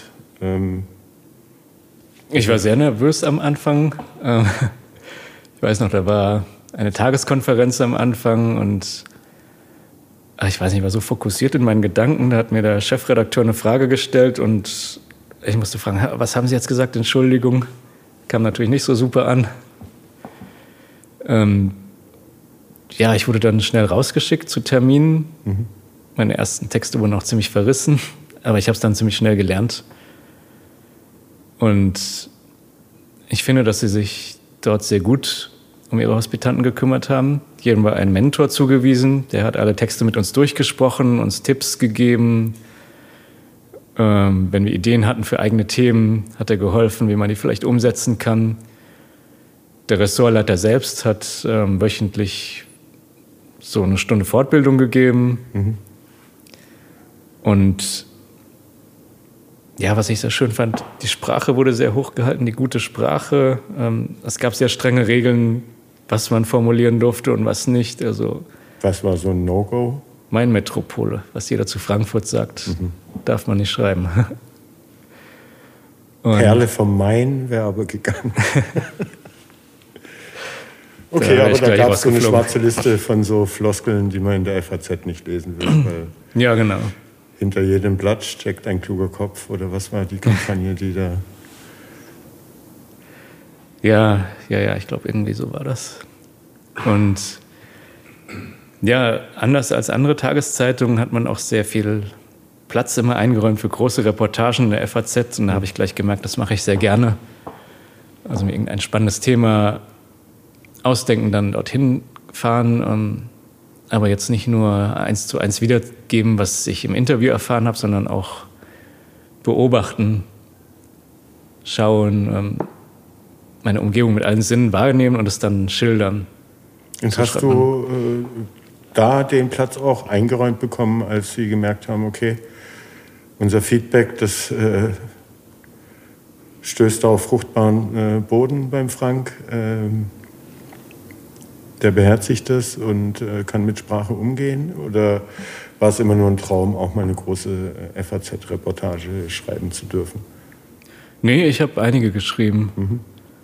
Ich war sehr nervös am Anfang. Ich weiß noch, da war eine Tageskonferenz am Anfang und ich weiß nicht, ich war so fokussiert in meinen Gedanken. Da hat mir der Chefredakteur eine Frage gestellt und ich musste fragen, was haben Sie jetzt gesagt? Entschuldigung. Kam natürlich nicht so super an. Ja, ich wurde dann schnell rausgeschickt zu Terminen. Meine ersten Texte wurden auch ziemlich verrissen, aber ich habe es dann ziemlich schnell gelernt. Und ich finde, dass sie sich dort sehr gut um ihre Hospitanten gekümmert haben. Jedem war ein Mentor zugewiesen, der hat alle Texte mit uns durchgesprochen, uns Tipps gegeben. Wenn wir Ideen hatten für eigene Themen, hat er geholfen, wie man die vielleicht umsetzen kann. Der Ressortleiter selbst hat wöchentlich so eine Stunde Fortbildung gegeben. Und ja, was ich sehr schön fand, die Sprache wurde sehr hoch gehalten, die gute Sprache. Es gab sehr strenge Regeln, was man formulieren durfte und was nicht. Also, was war so ein No-Go? Main-Metropole, was jeder zu Frankfurt sagt, darf man nicht schreiben. Perle vom Main wäre aber gegangen. Okay, aber da gab es so eine schwarze Liste von so Floskeln, die man in der FAZ nicht lesen will. Weil ja, genau. Hinter jedem Blatt steckt ein kluger Kopf. Oder was war die Kampagne, die da... Ja, ich glaube, irgendwie so war das. Und ja, anders als andere Tageszeitungen hat man auch sehr viel Platz immer eingeräumt für große Reportagen in der FAZ. Und da habe ich gleich gemerkt, das mache ich sehr gerne. Also mir irgendein spannendes Thema ausdenken, dann dorthin fahren. Aber jetzt nicht nur 1:1 wiedergeben, was ich im Interview erfahren habe, sondern auch beobachten, schauen, meine Umgebung mit allen Sinnen wahrnehmen und es dann schildern. Und hast du da den Platz auch eingeräumt bekommen, als Sie gemerkt haben, okay, Unser Feedback, das stößt auf fruchtbaren Boden beim Frank. Der beherzigt das und kann mit Sprache umgehen? Oder war es immer nur ein Traum, auch mal eine große FAZ-Reportage schreiben zu dürfen? Nee, ich habe einige geschrieben. Mhm.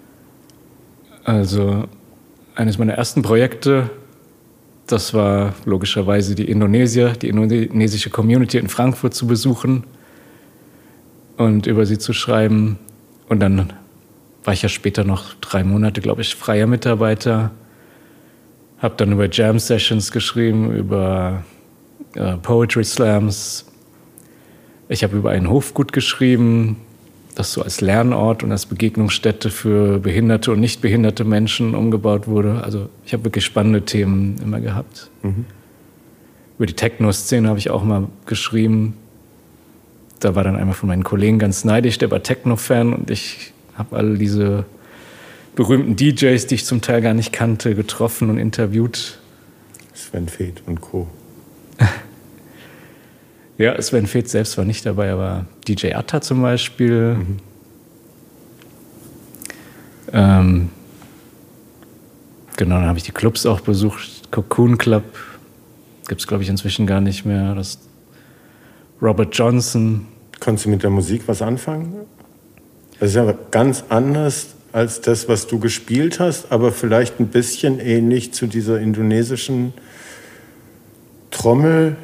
Also eines meiner ersten Projekte, das war logischerweise die indonesische Community in Frankfurt zu besuchen und über sie zu schreiben. Und dann war ich ja später noch 3 Monate, glaube ich, freier Mitarbeiter. Habe dann über Jam-Sessions geschrieben, über Poetry Slams. Ich habe über ein Hofgut geschrieben, das so als Lernort und als Begegnungsstätte für behinderte und nicht behinderte Menschen umgebaut wurde. Also ich habe wirklich spannende Themen immer gehabt. Mhm. Über die Techno-Szene habe ich auch mal geschrieben. Da war dann einer von meinen Kollegen ganz neidisch, der war Techno-Fan und ich habe alle diese berühmten DJs, die ich zum Teil gar nicht kannte, getroffen und interviewt. Sven Väth und Co. Ja, Sven Väth selbst war nicht dabei, aber DJ Atta zum Beispiel. Mhm. Genau, dann habe ich die Clubs auch besucht. Cocoon Club gibt es, glaube ich, inzwischen gar nicht mehr. Das Robert Johnson. Konntest du mit der Musik was anfangen? Das ist ja ganz anders als das, was du gespielt hast, aber vielleicht ein bisschen ähnlich zu dieser indonesischen Trommel.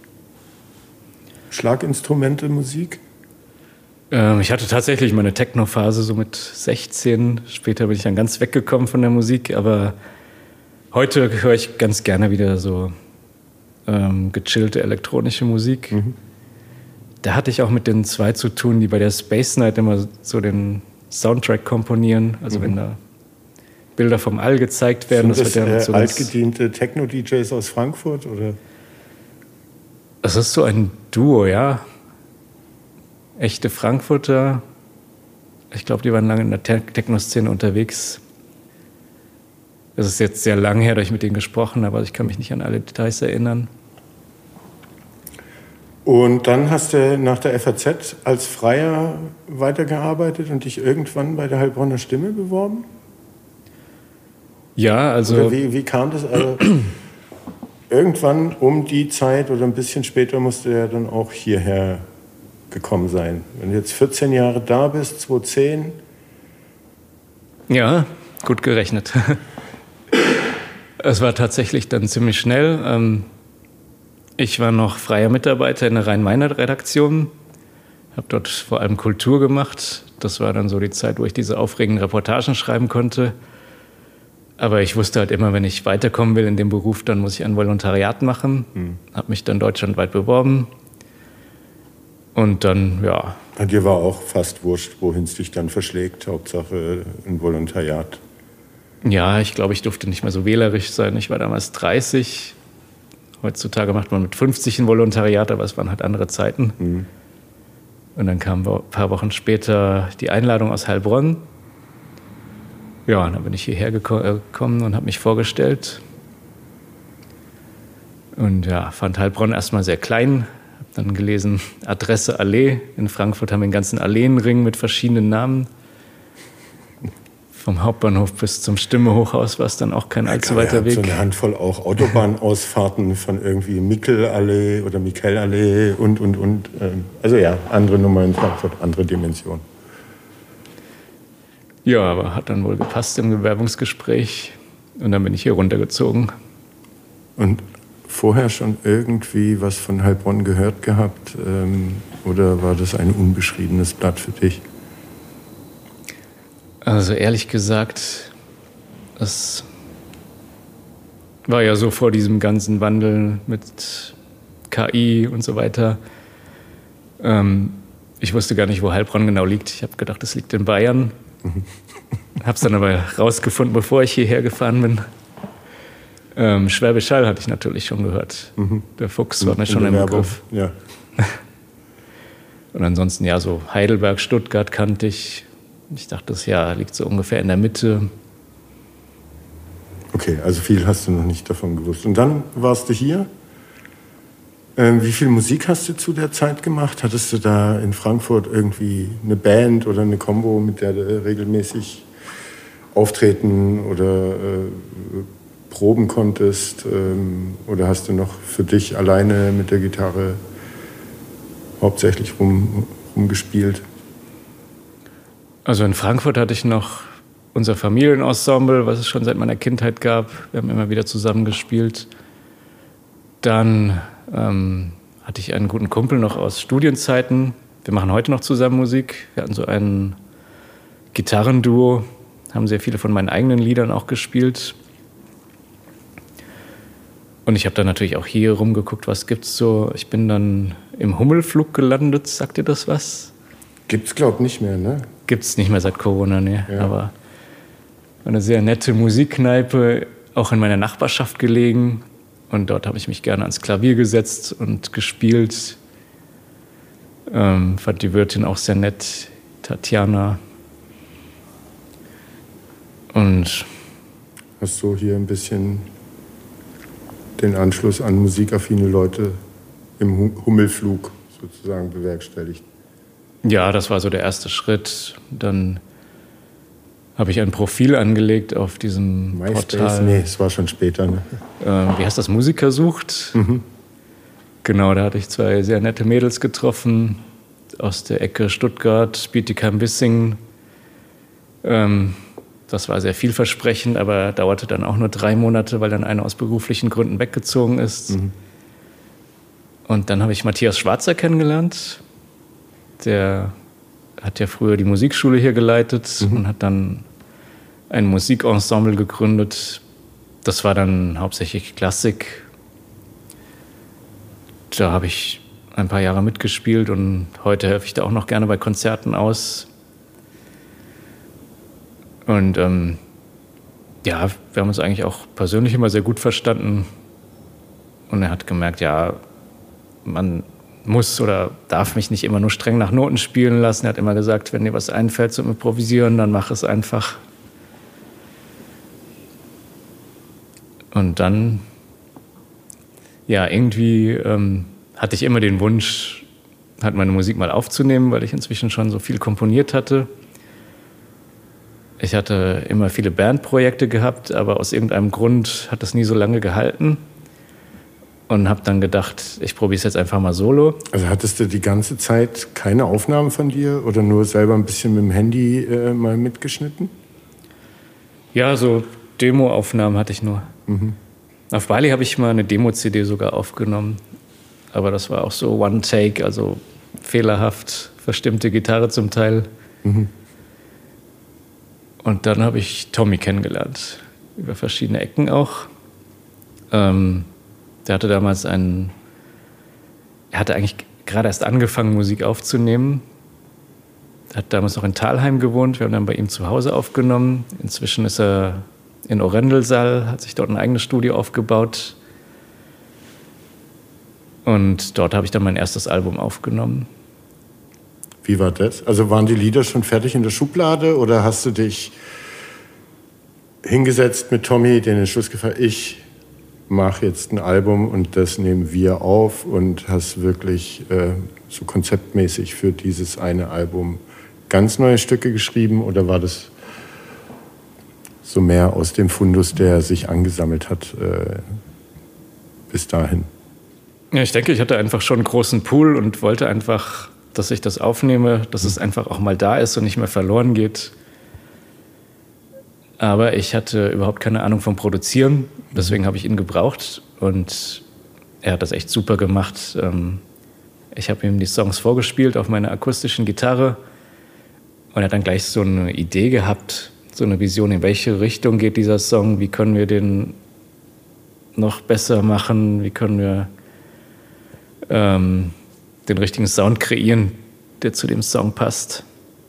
Schlaginstrumente-Musik? Ich hatte tatsächlich meine Techno-Phase so mit 16. Später bin ich dann ganz weggekommen von der Musik, aber heute höre ich ganz gerne wieder so gechillte elektronische Musik. Mhm. Da hatte ich auch mit den 2 zu tun, die bei der Space Night immer so den Soundtrack komponieren. Also wenn da Bilder vom All gezeigt werden. Sind das so altgediente Techno-DJs aus Frankfurt, oder? Das ist so ein Duo, ja. Echte Frankfurter. Ich glaube, die waren lange in der Techno-Szene unterwegs. Es ist jetzt sehr lang her, dass ich mit denen gesprochen habe, aber ich kann mich nicht an alle Details erinnern. Und dann hast du nach der FAZ als Freier weitergearbeitet und dich irgendwann bei der Heilbronner Stimme beworben? Ja, also... Oder wie kam das? Also, irgendwann um die Zeit oder ein bisschen später musste er dann auch hierher gekommen sein. Wenn du jetzt 14 Jahre da bist, 2010. Ja, gut gerechnet. Es war tatsächlich dann ziemlich schnell. Ich war noch freier Mitarbeiter in der Rhein-Main-Redaktion, habe dort vor allem Kultur gemacht. Das war dann so die Zeit, wo ich diese aufregenden Reportagen schreiben konnte. Aber ich wusste halt immer, wenn ich weiterkommen will in dem Beruf, dann muss ich ein Volontariat machen. Habe mich dann deutschlandweit beworben. Und dann, ja. Dir war auch fast wurscht, wohin es dich dann verschlägt. Hauptsache ein Volontariat. Ja, ich glaube, ich durfte nicht mehr so wählerisch sein. Ich war damals 30. Heutzutage macht man mit 50 ein Volontariat, aber es waren halt andere Zeiten. Mhm. Und dann kam ein paar Wochen später die Einladung aus Heilbronn. Ja, und dann bin ich hierher gekommen und habe mich vorgestellt. Und ja, fand Heilbronn erstmal sehr klein. Habe dann gelesen, Adresse Allee. In Frankfurt haben wir einen ganzen Alleenring mit verschiedenen Namen. Vom Hauptbahnhof bis zum Stimme-Hochhaus war es dann auch kein allzu weiter Weg. So eine Handvoll auch Autobahnausfahrten von irgendwie Mickelallee oder Michaelallee und. Also ja, andere Nummer in Frankfurt, andere Dimension. Ja, aber hat dann wohl gepasst im Bewerbungsgespräch. Und dann bin ich hier runtergezogen. Und vorher schon irgendwie was von Heilbronn gehört gehabt? Oder war das ein unbeschriebenes Blatt für dich? Also ehrlich gesagt, es war ja so vor diesem ganzen Wandel mit KI und so weiter. Ich wusste gar nicht, wo Heilbronn genau liegt. Ich habe gedacht, es liegt in Bayern. Habe es dann aber rausgefunden, bevor ich hierher gefahren bin. Schwäbisch Hall hatte ich natürlich schon gehört. Mhm. Der Fuchs war mir schon im Begriff. Ja. Und ansonsten, ja, so Heidelberg, Stuttgart kannte ich. Ich dachte, das Jahr liegt so ungefähr in der Mitte. Okay, also viel hast du noch nicht davon gewusst. Und dann warst du hier. Wie viel Musik hast du zu der Zeit gemacht? Hattest du da in Frankfurt irgendwie eine Band oder eine Combo, mit der du regelmäßig auftreten oder proben konntest? Oder hast du noch für dich alleine mit der Gitarre hauptsächlich rumgespielt? Also in Frankfurt hatte ich noch unser Familienensemble, was es schon seit meiner Kindheit gab. Wir haben immer wieder zusammen gespielt. Dann hatte ich einen guten Kumpel noch aus Studienzeiten. Wir machen heute noch zusammen Musik. Wir hatten so ein Gitarrenduo, haben sehr viele von meinen eigenen Liedern auch gespielt. Und ich habe dann natürlich auch hier rumgeguckt, was gibt's so. Ich bin dann im Hummelflug gelandet. Sagt ihr das was? Gibt's, glaube ich, nicht mehr, ne? Gibt's nicht mehr seit Corona, ne. Ja. Aber eine sehr nette Musikkneipe, auch in meiner Nachbarschaft gelegen. Und dort habe ich mich gerne ans Klavier gesetzt und gespielt. Fand die Wirtin auch sehr nett, Tatjana. Und hast du hier ein bisschen den Anschluss an musikaffine Leute im Hummelflug sozusagen bewerkstelligt? Ja, das war so der erste Schritt. Dann habe ich ein Profil angelegt auf diesem MySpace? Portal. Nee, es war schon später. Ne? Wie heißt das? Musiker sucht. Mhm. Genau, da hatte ich 2 sehr nette Mädels getroffen aus der Ecke Stuttgart, Bietigheim-Bissingen. Das war sehr vielversprechend, aber dauerte dann auch nur 3 Monate, weil dann eine aus beruflichen Gründen weggezogen ist. Mhm. Und dann habe ich Matthias Schwarzer kennengelernt. Der hat ja früher die Musikschule hier geleitet und hat dann ein Musikensemble gegründet. Das war dann hauptsächlich Klassik. Da habe ich ein paar Jahre mitgespielt und heute helfe ich da auch noch gerne bei Konzerten aus. Und ja, wir haben uns eigentlich auch persönlich immer sehr gut verstanden. Und er hat gemerkt, ja, man muss oder darf mich nicht immer nur streng nach Noten spielen lassen. Er hat immer gesagt, wenn dir was einfällt zum Improvisieren, dann mach es einfach. Und dann, ja, irgendwie hatte ich immer den Wunsch, halt meine Musik mal aufzunehmen, weil ich inzwischen schon so viel komponiert hatte. Ich hatte immer viele Bandprojekte gehabt, aber aus irgendeinem Grund hat das nie so lange gehalten. Und habe dann gedacht, ich probiere es jetzt einfach mal solo. Also hattest du die ganze Zeit keine Aufnahmen von dir oder nur selber ein bisschen mit dem Handy mal mitgeschnitten? Ja, so Demo-Aufnahmen hatte ich nur. Mhm. Auf Bali habe ich mal eine Demo-CD sogar aufgenommen. Aber das war auch so One-Take, also fehlerhaft verstimmte Gitarre zum Teil. Mhm. Und dann habe ich Tommy kennengelernt, über verschiedene Ecken auch. Der hatte damals er hatte eigentlich gerade erst angefangen, Musik aufzunehmen. Er hat damals noch in Thalheim gewohnt. Wir haben dann bei ihm zu Hause aufgenommen. Inzwischen ist er in Orendelsal, hat sich dort ein eigenes Studio aufgebaut. Und dort habe ich dann mein erstes Album aufgenommen. Wie war das? Also waren die Lieder schon fertig in der Schublade oder hast du dich hingesetzt mit Tommy, den Entschluss gefasst, ich mache jetzt ein Album und das nehmen wir auf, und hast wirklich so konzeptmäßig für dieses eine Album ganz neue Stücke geschrieben, oder war das so mehr aus dem Fundus, der sich angesammelt hat bis dahin? Ja, ich denke, ich hatte einfach schon einen großen Pool und wollte einfach, dass ich das aufnehme, dass es einfach auch mal da ist und nicht mehr verloren geht. Aber ich hatte überhaupt keine Ahnung vom Produzieren, deswegen habe ich ihn gebraucht und er hat das echt super gemacht. Ich habe ihm die Songs vorgespielt auf meiner akustischen Gitarre und er hat dann gleich so eine Idee gehabt, so eine Vision, in welche Richtung geht dieser Song, wie können wir den noch besser machen, wie können wir den richtigen Sound kreieren, der zu dem Song passt.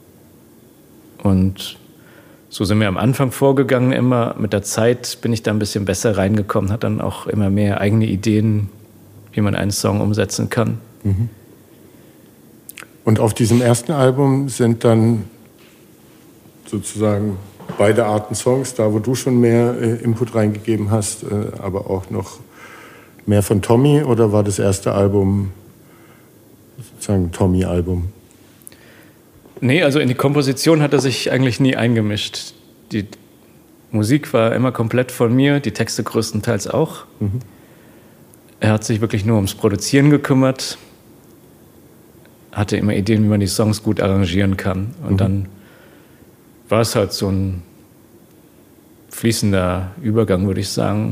Und so sind wir am Anfang vorgegangen immer. Mit der Zeit bin ich da ein bisschen besser reingekommen, hat dann auch immer mehr eigene Ideen, wie man einen Song umsetzen kann. Mhm. Und auf diesem ersten Album sind dann sozusagen beide Arten Songs, da wo du schon mehr Input reingegeben hast, aber auch noch mehr von Tommy oder war das erste Album sozusagen ein Tommy-Album? Nee, also in die Komposition hat er sich eigentlich nie eingemischt. Die Musik war immer komplett von mir, die Texte größtenteils auch. Mhm. Er hat sich wirklich nur ums Produzieren gekümmert, hatte immer Ideen, wie man die Songs gut arrangieren kann. Und dann war es halt so ein fließender Übergang, würde ich sagen,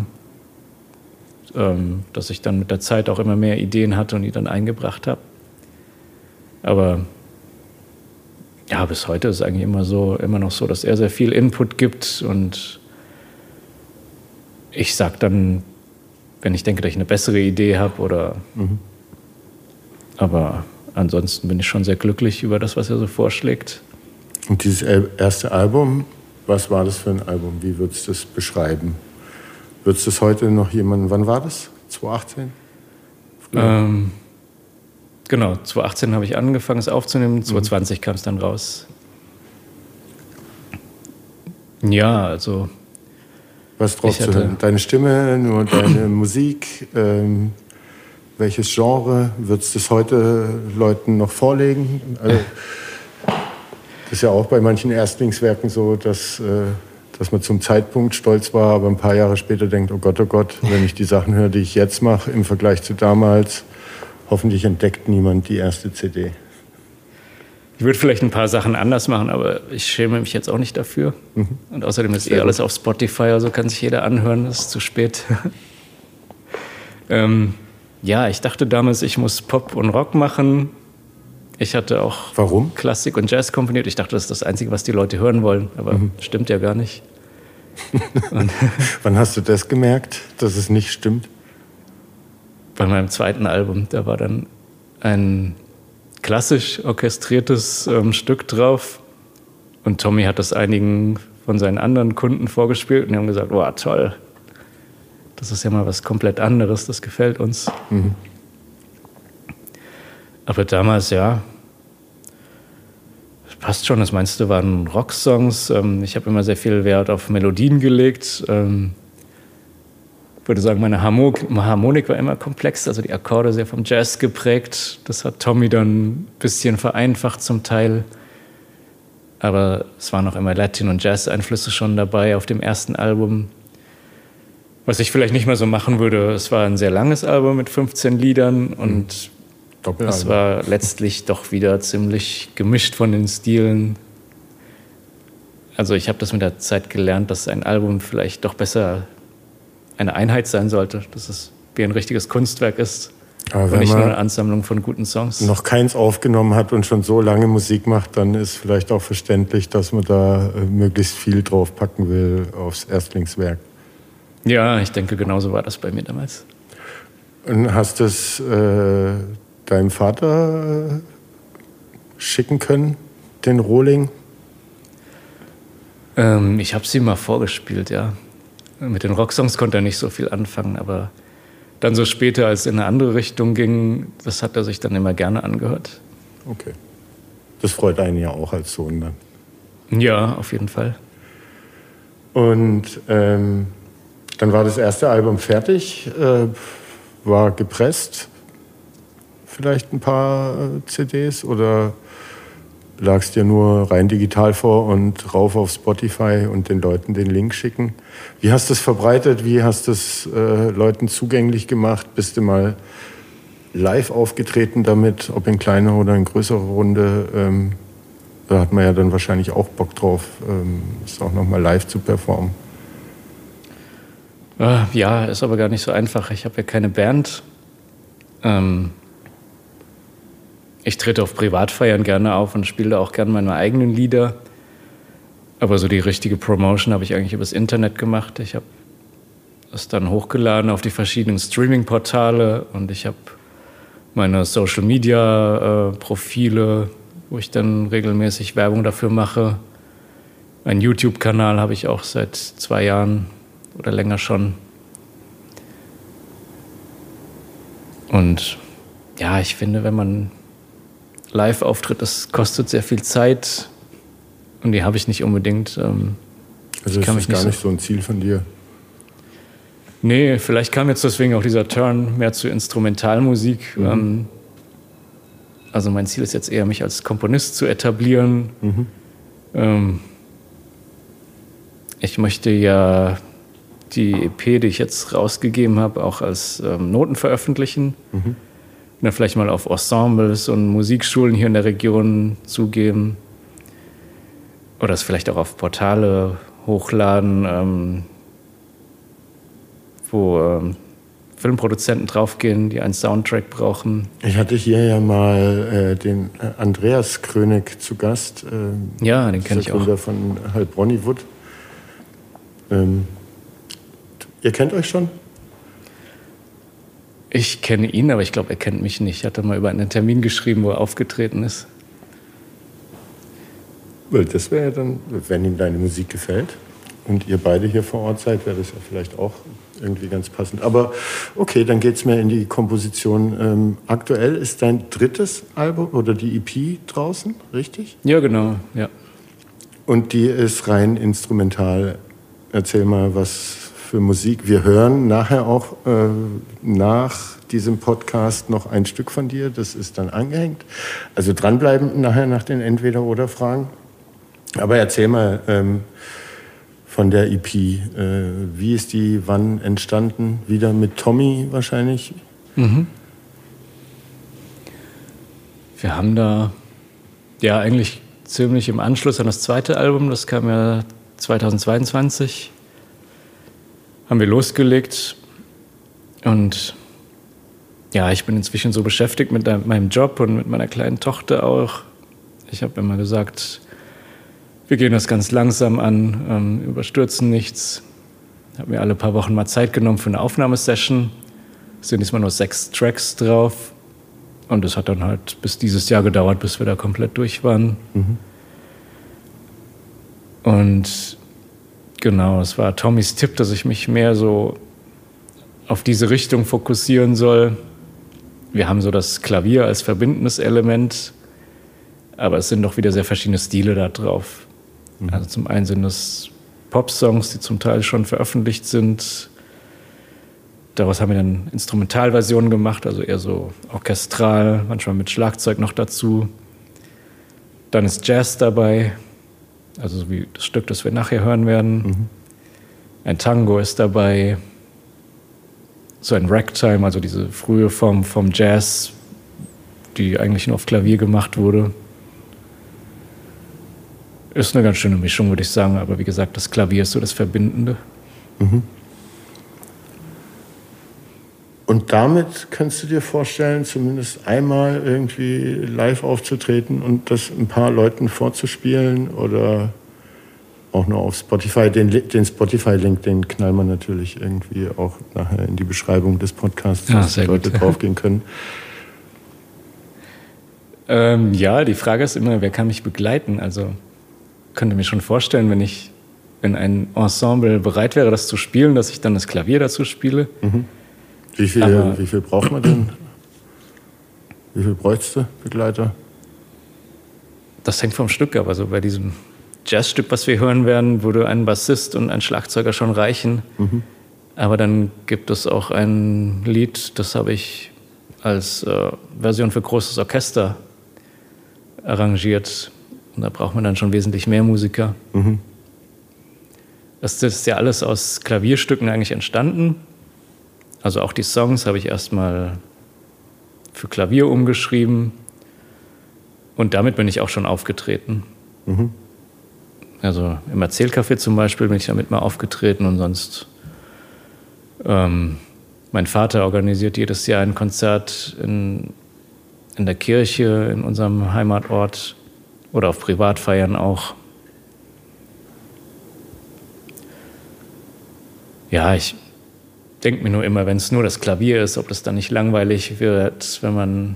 dass ich dann mit der Zeit auch immer mehr Ideen hatte und die dann eingebracht habe. Aber ja, bis heute ist es eigentlich immer noch so, dass er sehr viel Input gibt und ich sage dann, wenn ich denke, dass ich eine bessere Idee habe oder aber ansonsten bin ich schon sehr glücklich über das, was er so vorschlägt. Und dieses erste Album, was war das für ein Album? Wie würdest du das beschreiben? Würdest du das heute noch jemandem, wann war das? 2018? Genau, 2018 habe ich angefangen, es aufzunehmen, 2020 kam es dann raus. Ja, also... Was drauf zu hören? Deine Stimme, nur deine Musik? Welches Genre? Würdest du es heute Leuten noch vorlegen? Also, das ist ja auch bei manchen Erstlingswerken so, dass man zum Zeitpunkt stolz war, aber ein paar Jahre später denkt, oh Gott, wenn ich die Sachen höre, die ich jetzt mache, im Vergleich zu damals, hoffentlich entdeckt niemand die erste CD. Ich würde vielleicht ein paar Sachen anders machen, aber ich schäme mich jetzt auch nicht dafür. Und außerdem ist alles auf Spotify, also kann sich jeder anhören, das ist zu spät. Ja, ich dachte damals, ich muss Pop und Rock machen. Ich hatte auch Klassik und Jazz komponiert. Ich dachte, das ist das Einzige, was die Leute hören wollen, aber stimmt ja gar nicht. Wann hast du das gemerkt, dass es nicht stimmt? Bei meinem zweiten Album, da war dann ein klassisch orchestriertes Stück drauf und Tommy hat das einigen von seinen anderen Kunden vorgespielt und die haben gesagt, wow, toll, das ist ja mal was komplett anderes, das gefällt uns. Aber damals, ja, passt schon, das meiste waren Rocksongs. Ich habe immer sehr viel Wert auf Melodien gelegt. Ich würde sagen, meine Harmonik war immer komplex, also die Akkorde sehr vom Jazz geprägt. Das hat Tommy dann ein bisschen vereinfacht zum Teil. Aber es waren auch immer Latin- und Jazz-Einflüsse schon dabei auf dem ersten Album. Was ich vielleicht nicht mehr so machen würde, es war ein sehr langes Album mit 15 Liedern und es war letztlich doch wieder ziemlich gemischt von den Stilen. Also ich habe das mit der Zeit gelernt, dass ein Album vielleicht doch besser eine Einheit sein sollte, dass es wie ein richtiges Kunstwerk ist und nicht nur eine Ansammlung von guten Songs. Noch keins aufgenommen hat und schon so lange Musik macht, dann ist vielleicht auch verständlich, dass man da möglichst viel draufpacken will aufs Erstlingswerk. Ja, ich denke, genauso war das bei mir damals. Und hast du es deinem Vater schicken können, den Rohling? Ich habe sie mal vorgespielt, ja. Mit den Rocksongs konnte er nicht so viel anfangen, aber dann so später, als es in eine andere Richtung ging, das hat er sich dann immer gerne angehört. Okay. Das freut einen ja auch als Sohn dann. Ja, auf jeden Fall. Und dann war das erste Album fertig, war gepresst, vielleicht ein paar CDs oder lag es dir nur rein digital vor und rauf auf Spotify und den Leuten den Link schicken? Wie hast du es verbreitet? Wie hast du es Leuten zugänglich gemacht? Bist du mal live aufgetreten damit, ob in kleiner oder in größerer Runde? Da hat man ja dann wahrscheinlich auch Bock drauf, es auch nochmal live zu performen. Ja, ist aber gar nicht so einfach. Ich habe ja keine Band. Ich trete auf Privatfeiern gerne auf und spiele da auch gerne meine eigenen Lieder. Aber so die richtige Promotion habe ich eigentlich übers Internet gemacht. Ich habe es dann hochgeladen auf die verschiedenen Streaming-Portale und ich habe meine Social-Media-Profile, wo ich dann regelmäßig Werbung dafür mache. Einen YouTube-Kanal habe ich auch seit 2 Jahren oder länger schon. Und ja, ich finde, wenn man live auftritt, das kostet sehr viel Zeit und die habe ich nicht unbedingt. Also ist das gar nicht so ein Ziel von dir? Nee, vielleicht kam jetzt deswegen auch dieser Turn mehr zu Instrumentalmusik. Also mein Ziel ist jetzt eher, mich als Komponist zu etablieren. Ich möchte ja die EP, die ich jetzt rausgegeben habe, auch als Noten veröffentlichen. Dann vielleicht mal auf Ensembles und Musikschulen hier in der Region zugeben. Oder es vielleicht auch auf Portale hochladen, wo Filmproduzenten draufgehen, die einen Soundtrack brauchen. Ich hatte hier ja mal den Andreas Krönig zu Gast. Ja, den kenne ich auch. Der Gründer von Heilbronnywood. Ihr kennt euch schon? Ich kenne ihn, aber ich glaube, er kennt mich nicht. Ich hatte mal über einen Termin geschrieben, wo er aufgetreten ist. Das wäre ja dann, wenn ihm deine Musik gefällt und ihr beide hier vor Ort seid, wäre das ja vielleicht auch irgendwie ganz passend. Aber okay, dann geht es mehr in die Komposition. Aktuell ist dein drittes Album oder die EP draußen, richtig? Ja, genau, ja. Und die ist rein instrumental. Erzähl mal, was für Musik. Wir hören nachher auch nach diesem Podcast noch ein Stück von dir. Das ist dann angehängt. Also dranbleiben nachher nach den Entweder-oder-Fragen. Aber erzähl mal von der EP. Wie ist die, wann entstanden? Wieder mit Tommy wahrscheinlich? Wir haben da ja eigentlich ziemlich im Anschluss an das zweite Album, das kam ja 2022, haben wir losgelegt. Und ja, ich bin inzwischen so beschäftigt mit meinem Job und mit meiner kleinen Tochter auch. Ich habe immer gesagt, wir gehen das ganz langsam an, überstürzen nichts. Ich habe mir alle paar Wochen mal Zeit genommen für eine Aufnahmesession. Es sind diesmal nur 6 Tracks drauf. Und es hat dann halt bis dieses Jahr gedauert, bis wir da komplett durch waren. Und genau, es war Tommys Tipp, dass ich mich mehr so auf diese Richtung fokussieren soll. Wir haben so das Klavier als verbindendes Element, aber es sind doch wieder sehr verschiedene Stile da drauf. Also zum einen sind es Pop-Songs, die zum Teil schon veröffentlicht sind. Daraus haben wir dann Instrumentalversionen gemacht, also eher so orchestral, manchmal mit Schlagzeug noch dazu. Dann ist Jazz dabei, also so wie das Stück, das wir nachher hören werden. Ein Tango ist dabei. So ein Ragtime, also diese frühe Form vom Jazz, die eigentlich nur auf Klavier gemacht wurde. Ist eine ganz schöne Mischung, würde ich sagen. Aber wie gesagt, das Klavier ist so das Verbindende. Und damit kannst du dir vorstellen, zumindest einmal irgendwie live aufzutreten und das ein paar Leuten vorzuspielen oder auch nur auf Spotify. Den Spotify-Link, den knallen wir natürlich irgendwie auch nachher in die Beschreibung des Podcasts, dass die Leute draufgehen können. Ja, die Frage ist immer, wer kann mich begleiten? Also könnte mir schon vorstellen, wenn ein Ensemble bereit wäre, das zu spielen, dass ich dann das Klavier dazu spiele. Wie viel braucht man denn? Wie viel bräuchst du, Begleiter? Das hängt vom Stück ab. Also bei diesem Jazzstück, was wir hören werden, würde ein Bassist und ein Schlagzeuger schon reichen. Aber dann gibt es auch ein Lied, das habe ich als Version für großes Orchester arrangiert. Und da braucht man dann schon wesentlich mehr Musiker. Das ist ja alles aus Klavierstücken eigentlich entstanden. Also auch die Songs habe ich erstmal für Klavier umgeschrieben. Und damit bin ich auch schon aufgetreten. Also im Erzählcafé zum Beispiel bin ich damit mal aufgetreten und sonst mein Vater organisiert jedes Jahr ein Konzert in der Kirche in unserem Heimatort oder auf Privatfeiern auch. Ja, ich denke mir nur immer, wenn es nur das Klavier ist, ob das dann nicht langweilig wird, wenn man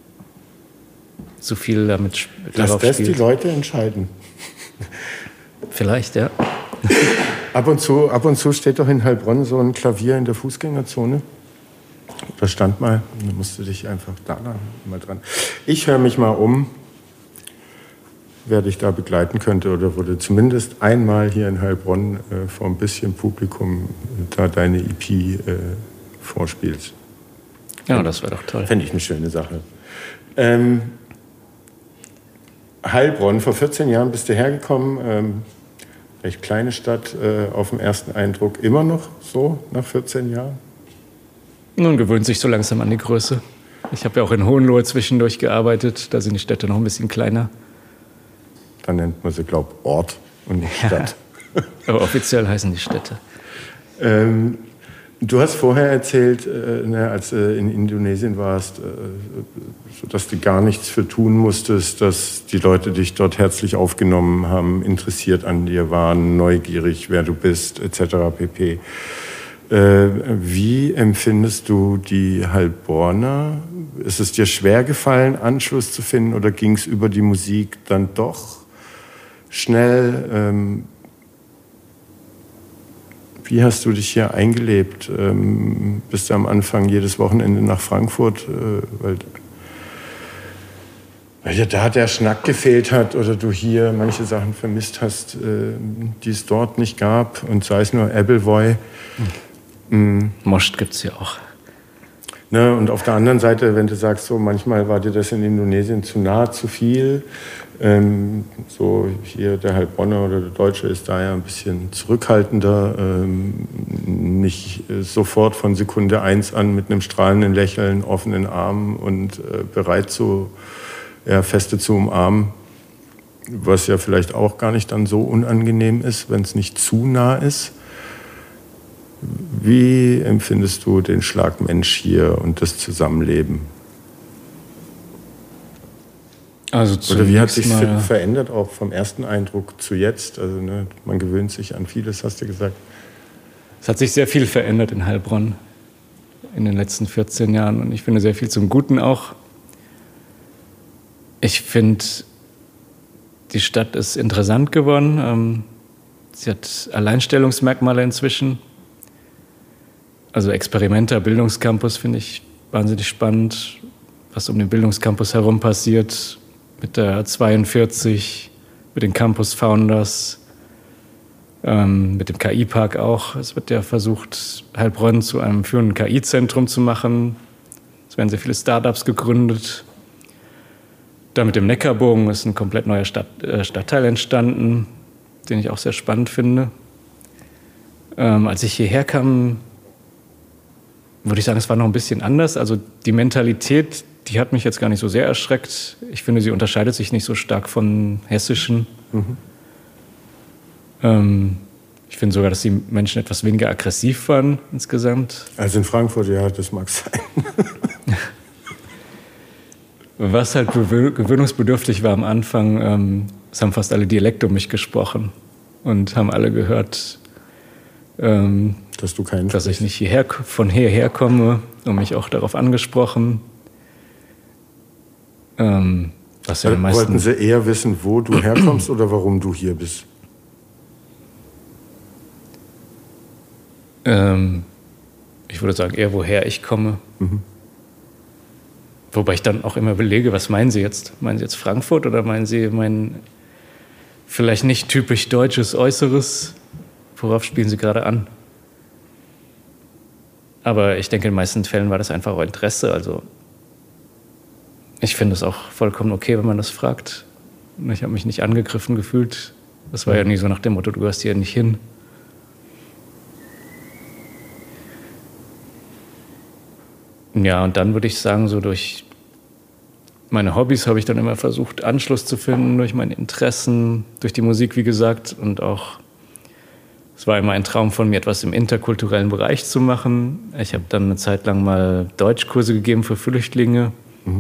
zu viel damit spielt. Lass das die Leute entscheiden. Vielleicht, ja. Ab und zu steht doch in Heilbronn so ein Klavier in der Fußgängerzone. Da stand mal, da musst du dich einfach da mal dran. Ich höre mich mal um. wer dich da begleiten könnte oder wo du zumindest einmal hier in Heilbronn vor ein bisschen Publikum da deine EP vorspielst. Ja, das wäre doch toll. Fände ich eine schöne Sache. Heilbronn, vor 14 Jahren bist du hergekommen. Recht kleine Stadt, auf den ersten Eindruck immer noch so nach 14 Jahren? Nun gewöhnt sich so langsam an die Größe. Ich habe ja auch in Hohenlohe zwischendurch gearbeitet, da sind die Städte noch ein bisschen kleiner. Dann nennt man sie, glaube ich, Ort und nicht Stadt. Aber offiziell heißen die Städte. Du hast vorher erzählt, als du in Indonesien warst, dass du gar nichts für tun musstest, dass die Leute dich dort herzlich aufgenommen haben, interessiert an dir waren, neugierig, wer du bist, etc. pp. Wie empfindest du die Heilbronner? Ist es dir schwer gefallen, Anschluss zu finden, oder ging es über die Musik dann doch schnell? Wie hast du dich hier eingelebt? Bist du am Anfang jedes Wochenende nach Frankfurt, weil dir da der Schnack gefehlt hat oder du hier manche Sachen vermisst hast, die es dort nicht gab, und sei es nur Appleboy? Most gibt es ja auch. Ne, und auf der anderen Seite, wenn du sagst, so manchmal war dir das in Indonesien zu nah, zu viel. So hier der Heilbronner oder der Deutsche ist da ja ein bisschen zurückhaltender, nicht sofort von Sekunde 1 an mit einem strahlenden Lächeln, offenen Armen und bereit Feste zu umarmen, was ja vielleicht auch gar nicht dann so unangenehm ist, wenn es nicht zu nah ist. Wie empfindest du den Schlag Mensch hier und das Zusammenleben? Also oder wie hat sich verändert, auch vom ersten Eindruck zu jetzt? Also man gewöhnt sich an vieles, hast du gesagt. Es hat sich sehr viel verändert in Heilbronn in den letzten 14 Jahren, und ich finde sehr viel zum Guten auch. Ich finde, die Stadt ist interessant geworden. Sie hat Alleinstellungsmerkmale inzwischen. Also Experimenta, Bildungscampus finde ich wahnsinnig spannend, was um den Bildungscampus herum passiert, mit der 42, mit den Campus Founders, mit dem KI-Park auch. Es wird ja versucht, Heilbronn zu einem führenden KI-Zentrum zu machen. Es werden sehr viele Startups gegründet. Da mit dem Neckarbogen ist ein komplett neuer Stadtteil entstanden, den ich auch sehr spannend finde. Als ich hierher kam, würde ich sagen, es war noch ein bisschen anders. Also die Mentalität, die hat mich jetzt gar nicht so sehr erschreckt. Ich finde, sie unterscheidet sich nicht so stark von hessischen. Ich finde sogar, dass die Menschen etwas weniger aggressiv waren insgesamt. Also in Frankfurt, ja, das mag sein. Was halt gewöhnungsbedürftig war am Anfang, es haben fast alle Dialekt um mich gesprochen und haben alle gehört, dass ich nicht von hierher komme, und mich auch darauf angesprochen. Was ja wollten sie eher wissen, wo du herkommst oder warum du hier bist? Ich würde sagen, eher woher ich komme. Wobei ich dann auch immer belege, was meinen Sie jetzt? Meinen Sie jetzt Frankfurt oder meinen Sie mein vielleicht nicht typisch deutsches Äußeres? Worauf spielen Sie gerade an? Aber ich denke, in den meisten Fällen war das einfach auch Interesse. Also ich finde es auch vollkommen okay, wenn man das fragt. Ich habe mich nicht angegriffen gefühlt. Das war ja nie so nach dem Motto, du gehörst hier nicht hin. Ja, und dann würde ich sagen, so durch meine Hobbys habe ich dann immer versucht, Anschluss zu finden, durch meine Interessen, durch die Musik, wie gesagt. Und auch, es war immer ein Traum von mir, etwas im interkulturellen Bereich zu machen. Ich habe dann eine Zeit lang mal Deutschkurse gegeben für Flüchtlinge.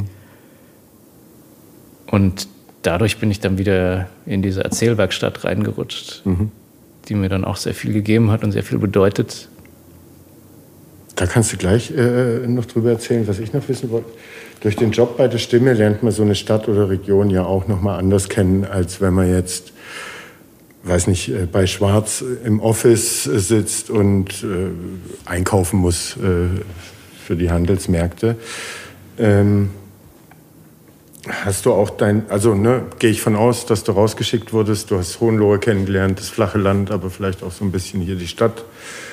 Und dadurch bin ich dann wieder in diese Erzählwerkstatt reingerutscht, die mir dann auch sehr viel gegeben hat und sehr viel bedeutet. Da kannst du gleich noch drüber erzählen, was ich noch wissen wollte. Durch den Job bei der Stimme lernt man so eine Stadt oder Region ja auch noch mal anders kennen, als wenn man jetzt, weiß nicht, bei Schwarz im Office sitzt und einkaufen muss für die Handelsmärkte. Hast du auch gehe ich von aus, dass du rausgeschickt wurdest, du hast Hohenlohe kennengelernt, das flache Land, aber vielleicht auch so ein bisschen hier die Stadt.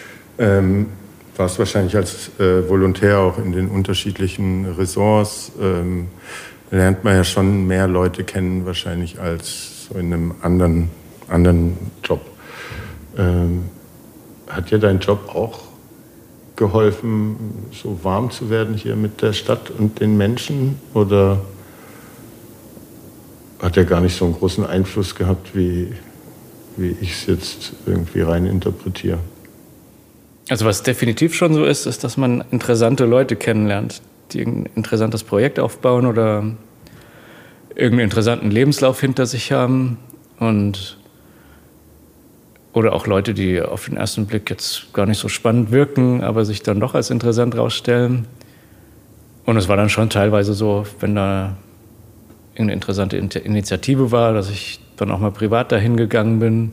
Warst wahrscheinlich als Volontär auch in den unterschiedlichen Ressorts. Lernt man ja schon mehr Leute kennen wahrscheinlich als so in einem anderen Job. Hat dir dein Job auch geholfen, so warm zu werden hier mit der Stadt und den Menschen? Oder hat er gar nicht so einen großen Einfluss gehabt, wie ich es jetzt irgendwie rein interpretiere? Also was definitiv schon so ist, ist, dass man interessante Leute kennenlernt, die ein interessantes Projekt aufbauen oder irgendeinen interessanten Lebenslauf hinter sich haben. Oder auch Leute, die auf den ersten Blick jetzt gar nicht so spannend wirken, aber sich dann doch als interessant rausstellen. Und es war dann schon teilweise so, wenn da eine interessante Initiative war, dass ich dann auch mal privat dahin gegangen bin.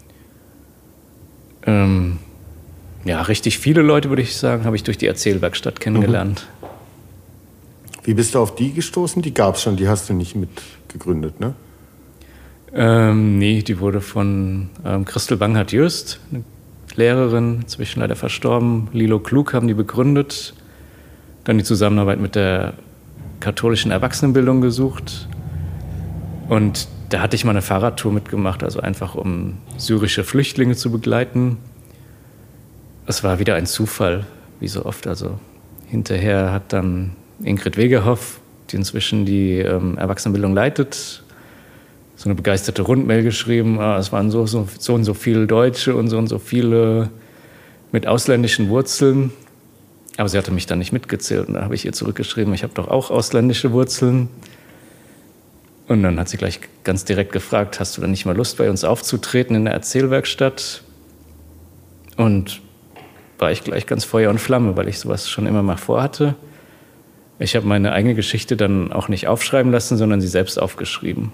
Richtig viele Leute, würde ich sagen, habe ich durch die Erzählwerkstatt kennengelernt. Wie bist du auf die gestoßen? Die gab es schon, die hast du nicht mit gegründet, ne? Nee, die wurde von Christel Banghardt-Jöst, eine Lehrerin, inzwischen leider verstorben. Lilo Klug haben die begründet. Dann die Zusammenarbeit mit der katholischen Erwachsenenbildung gesucht. Und da hatte ich mal eine Fahrradtour mitgemacht, also einfach um syrische Flüchtlinge zu begleiten. Es war wieder ein Zufall, wie so oft. Also hinterher hat dann Ingrid Wegehoff, die inzwischen die Erwachsenenbildung leitet, so eine begeisterte Rundmail geschrieben. Es waren so und so viele Deutsche und so viele mit ausländischen Wurzeln. Aber sie hatte mich dann nicht mitgezählt. Und da habe ich ihr zurückgeschrieben, ich habe doch auch ausländische Wurzeln. Und dann hat sie gleich ganz direkt gefragt, hast du denn nicht mal Lust, bei uns aufzutreten in der Erzählwerkstatt? Und war ich gleich ganz Feuer und Flamme, weil ich sowas schon immer mal vorhatte. Ich habe meine eigene Geschichte dann auch nicht aufschreiben lassen, sondern sie selbst aufgeschrieben.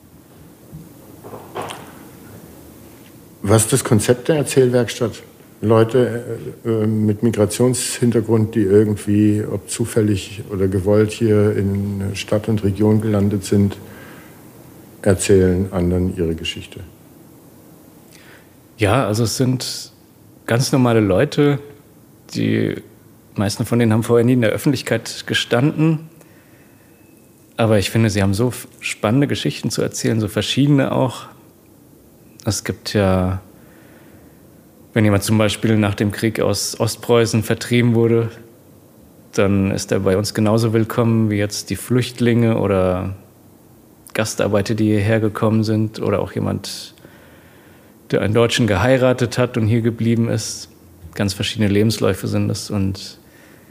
Was ist das Konzept der Erzählwerkstatt? Leute mit Migrationshintergrund, die irgendwie, ob zufällig oder gewollt, hier in Stadt und Region gelandet sind, erzählen anderen ihre Geschichte. Ja, also es sind ganz normale Leute, die meisten von denen haben vorher nie in der Öffentlichkeit gestanden. Aber ich finde, sie haben so spannende Geschichten zu erzählen, so verschiedene auch. Es gibt ja, wenn jemand zum Beispiel nach dem Krieg aus Ostpreußen vertrieben wurde, dann ist er bei uns genauso willkommen wie jetzt die Flüchtlinge oder Gastarbeiter, die hierher gekommen sind, oder auch jemand, der einen Deutschen geheiratet hat und hier geblieben ist. Ganz verschiedene Lebensläufe sind es und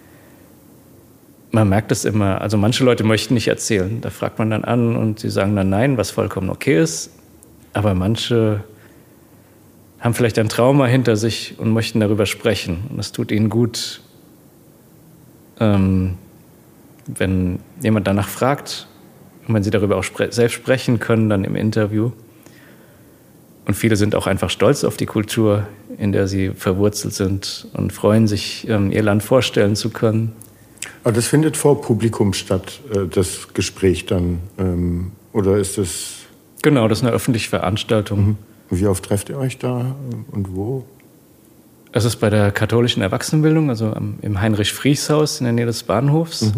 man merkt es immer. Also manche Leute möchten nicht erzählen. Da fragt man dann an und sie sagen dann nein, was vollkommen okay ist. Aber manche haben vielleicht ein Trauma hinter sich und möchten darüber sprechen. Und es tut ihnen gut, wenn jemand danach fragt und wenn sie darüber auch selbst sprechen können, dann im Interview. Und viele sind auch einfach stolz auf die Kultur, in der sie verwurzelt sind und freuen sich, ihr Land vorstellen zu können. Aber das findet vor Publikum statt, das Gespräch dann, oder ist das... Genau, das ist eine öffentliche Veranstaltung. Wie oft trefft ihr euch da und wo? Es ist bei der katholischen Erwachsenenbildung, also im Heinrich-Fries-Haus in der Nähe des Bahnhofs.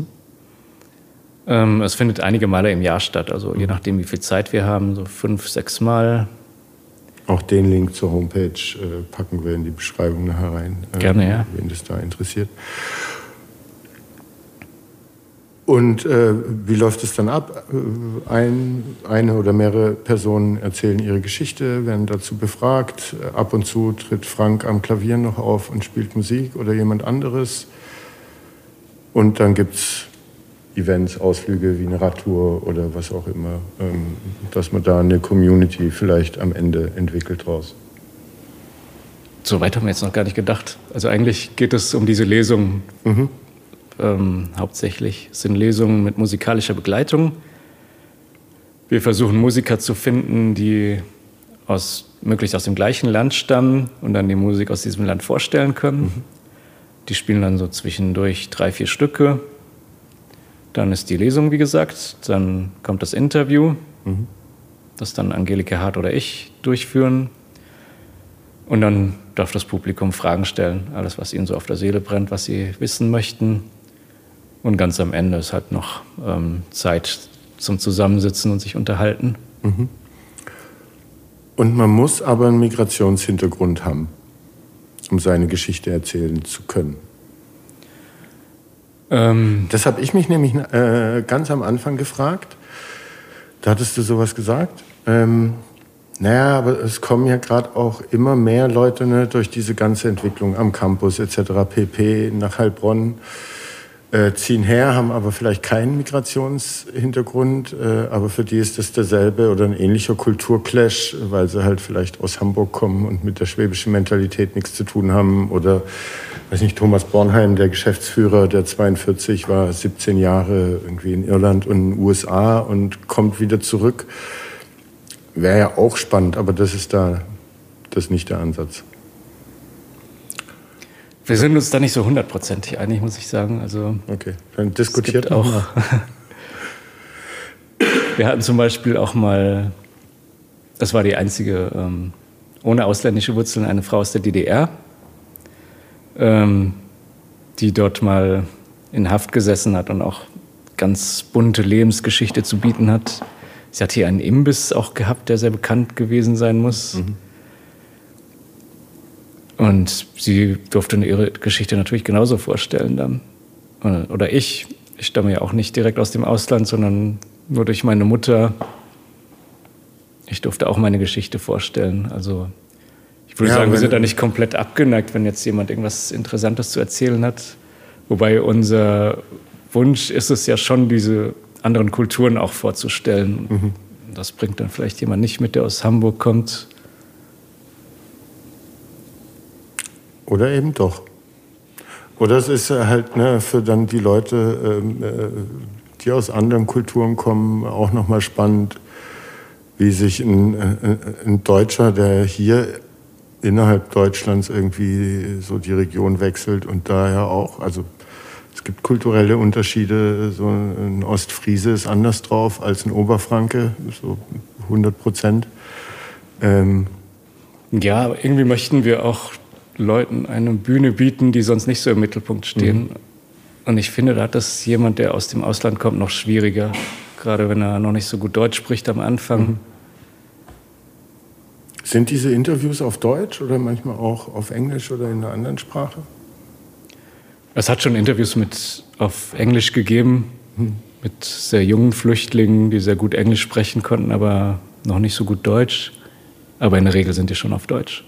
Es findet einige Male im Jahr statt, also je nachdem, wie viel Zeit wir haben, so 5, 6 Mal. Auch den Link zur Homepage packen wir in die Beschreibung nachher rein. Gerne, ja. Wen das da interessiert. Und wie läuft es dann ab? Eine oder mehrere Personen erzählen ihre Geschichte, werden dazu befragt. Ab und zu tritt Frank am Klavier noch auf und spielt Musik oder jemand anderes. Und dann gibt es Events, Ausflüge wie eine Radtour oder was auch immer, dass man da eine Community vielleicht am Ende entwickelt draus. So weit haben wir jetzt noch gar nicht gedacht. Also eigentlich geht es um diese Lesung. Hauptsächlich sind Lesungen mit musikalischer Begleitung. Wir versuchen Musiker zu finden, die möglichst aus dem gleichen Land stammen und dann die Musik aus diesem Land vorstellen können. Die spielen dann so zwischendurch 3, 4 Stücke. Dann ist die Lesung, wie gesagt. Dann kommt das Interview, das dann Angelika Hart oder ich durchführen. Und dann darf das Publikum Fragen stellen. Alles, was ihnen so auf der Seele brennt, was sie wissen möchten. Und ganz am Ende ist halt noch Zeit zum Zusammensitzen und sich unterhalten. Und man muss aber einen Migrationshintergrund haben, um seine Geschichte erzählen zu können. Das habe ich mich nämlich ganz am Anfang gefragt. Da hattest du sowas gesagt. Naja, aber es kommen ja gerade auch immer mehr Leute, ne, durch diese ganze Entwicklung am Campus etc. pp. Nach Heilbronn ziehen her, haben aber vielleicht keinen Migrationshintergrund, aber für die ist das derselbe oder ein ähnlicher Kulturclash, weil sie halt vielleicht aus Hamburg kommen und mit der schwäbischen Mentalität nichts zu tun haben. Oder, weiß nicht, Thomas Bornheim, der Geschäftsführer, der 42, war 17 Jahre irgendwie in Irland und in den USA und kommt wieder zurück. Wäre ja auch spannend, aber das ist nicht der Ansatz. Wir sind uns da nicht so 100% einig, muss ich sagen. Also, okay, dann diskutiert auch. Wir hatten zum Beispiel auch mal, das war die einzige ohne ausländische Wurzeln, eine Frau aus der DDR, die dort mal in Haft gesessen hat und auch ganz bunte Lebensgeschichte zu bieten hat. Sie hat hier einen Imbiss auch gehabt, der sehr bekannt gewesen sein muss. Und sie durfte ihre Geschichte natürlich genauso vorstellen dann. Oder ich stamme ja auch nicht direkt aus dem Ausland, sondern nur durch meine Mutter. Ich durfte auch meine Geschichte vorstellen. Also ich würde sagen, wir sind da nicht komplett abgeneigt, wenn jetzt jemand irgendwas Interessantes zu erzählen hat. Wobei unser Wunsch ist es ja schon, diese anderen Kulturen auch vorzustellen. Das bringt dann vielleicht jemand nicht mit, der aus Hamburg kommt. Oder eben doch. Oder es ist halt für dann die Leute, die aus anderen Kulturen kommen, auch nochmal spannend, wie sich ein Deutscher, der hier innerhalb Deutschlands irgendwie so die Region wechselt und daher auch, also es gibt kulturelle Unterschiede, so ein Ostfriese ist anders drauf als ein Oberfranke, so 100%. Ja, aber irgendwie möchten wir auch Leuten eine Bühne bieten, die sonst nicht so im Mittelpunkt stehen. Und ich finde, da hat das jemand, der aus dem Ausland kommt, noch schwieriger. Gerade wenn er noch nicht so gut Deutsch spricht am Anfang. Sind diese Interviews auf Deutsch oder manchmal auch auf Englisch oder in einer anderen Sprache? Es hat schon Interviews auf Englisch gegeben, mit sehr jungen Flüchtlingen, die sehr gut Englisch sprechen konnten, aber noch nicht so gut Deutsch. Aber in der Regel sind die schon auf Deutsch.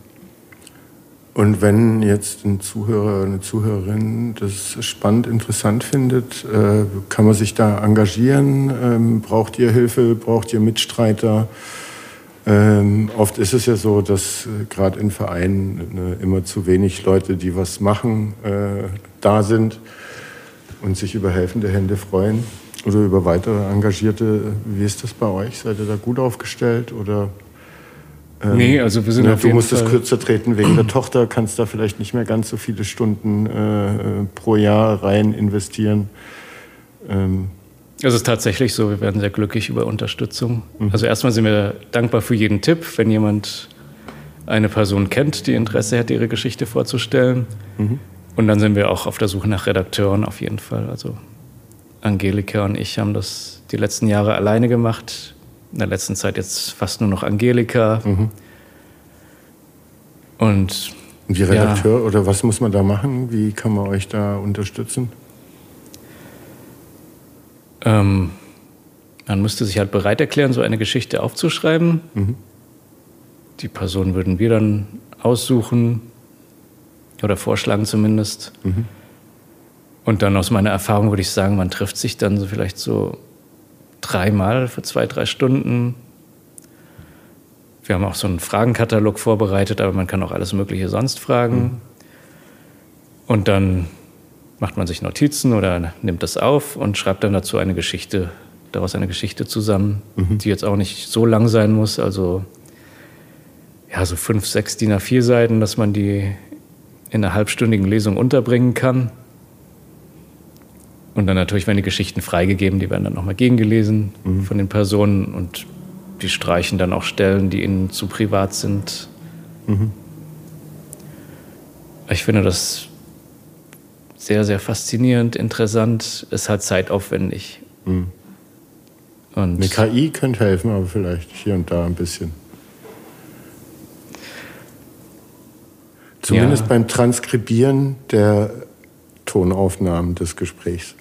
Und wenn jetzt ein Zuhörer, eine Zuhörerin das spannend, interessant findet, kann man sich da engagieren? Braucht ihr Hilfe? Braucht ihr Mitstreiter? Oft ist es ja so, dass gerade in Vereinen immer zu wenig Leute, die was machen, da sind und sich über helfende Hände freuen oder über weitere Engagierte. Wie ist das bei euch? Seid ihr da gut aufgestellt? Oder nee, also wir sind auf jeden Du musstest kürzer treten wegen der Tochter, kannst da vielleicht nicht mehr ganz so viele Stunden pro Jahr rein investieren. Es ist tatsächlich so, wir werden sehr glücklich über Unterstützung. Also erstmal sind wir dankbar für jeden Tipp, wenn jemand eine Person kennt, die Interesse hätte, ihre Geschichte vorzustellen. Und dann sind wir auch auf der Suche nach Redakteuren auf jeden Fall. Also Angelika und ich haben das die letzten Jahre alleine gemacht. In der letzten Zeit jetzt fast nur noch Angelika. Und die Redakteur, oder was muss man da machen? Wie kann man euch da unterstützen? Man müsste sich halt bereit erklären, so eine Geschichte aufzuschreiben. Die Person würden wir dann aussuchen oder vorschlagen zumindest. Und dann aus meiner Erfahrung würde ich sagen, man trifft sich dann so vielleicht so 3-mal für 2-3 Stunden. Wir haben auch so einen Fragenkatalog vorbereitet, aber man kann auch alles Mögliche sonst fragen. Und dann macht man sich Notizen oder nimmt das auf und schreibt dann dazu daraus eine Geschichte zusammen, die jetzt auch nicht so lang sein muss. Also ja, so 5-6 DIN A4 Seiten, dass man die in einer halbstündigen Lesung unterbringen kann. Und dann natürlich werden die Geschichten freigegeben, die werden dann nochmal gegengelesen von den Personen und die streichen dann auch Stellen, die ihnen zu privat sind. Ich finde das sehr, sehr faszinierend, interessant, ist halt zeitaufwendig. Und eine KI könnte helfen, aber vielleicht hier und da ein bisschen. Zumindest beim Transkribieren der Tonaufnahmen des Gesprächs.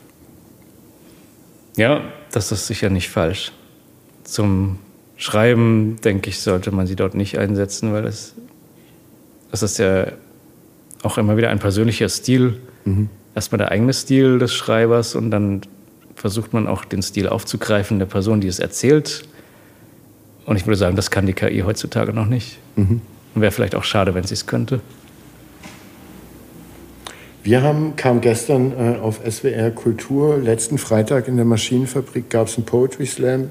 Ja, das ist sicher nicht falsch. Zum Schreiben, denke ich, sollte man sie dort nicht einsetzen, weil das ist ja auch immer wieder ein persönlicher Stil. Erstmal der eigene Stil des Schreibers und dann versucht man auch den Stil aufzugreifen der Person, die es erzählt. Und ich würde sagen, das kann die KI heutzutage noch nicht. Und wäre vielleicht auch schade, wenn sie es könnte. Kam gestern auf SWR Kultur, letzten Freitag in der Maschinenfabrik gab es einen Poetry Slam.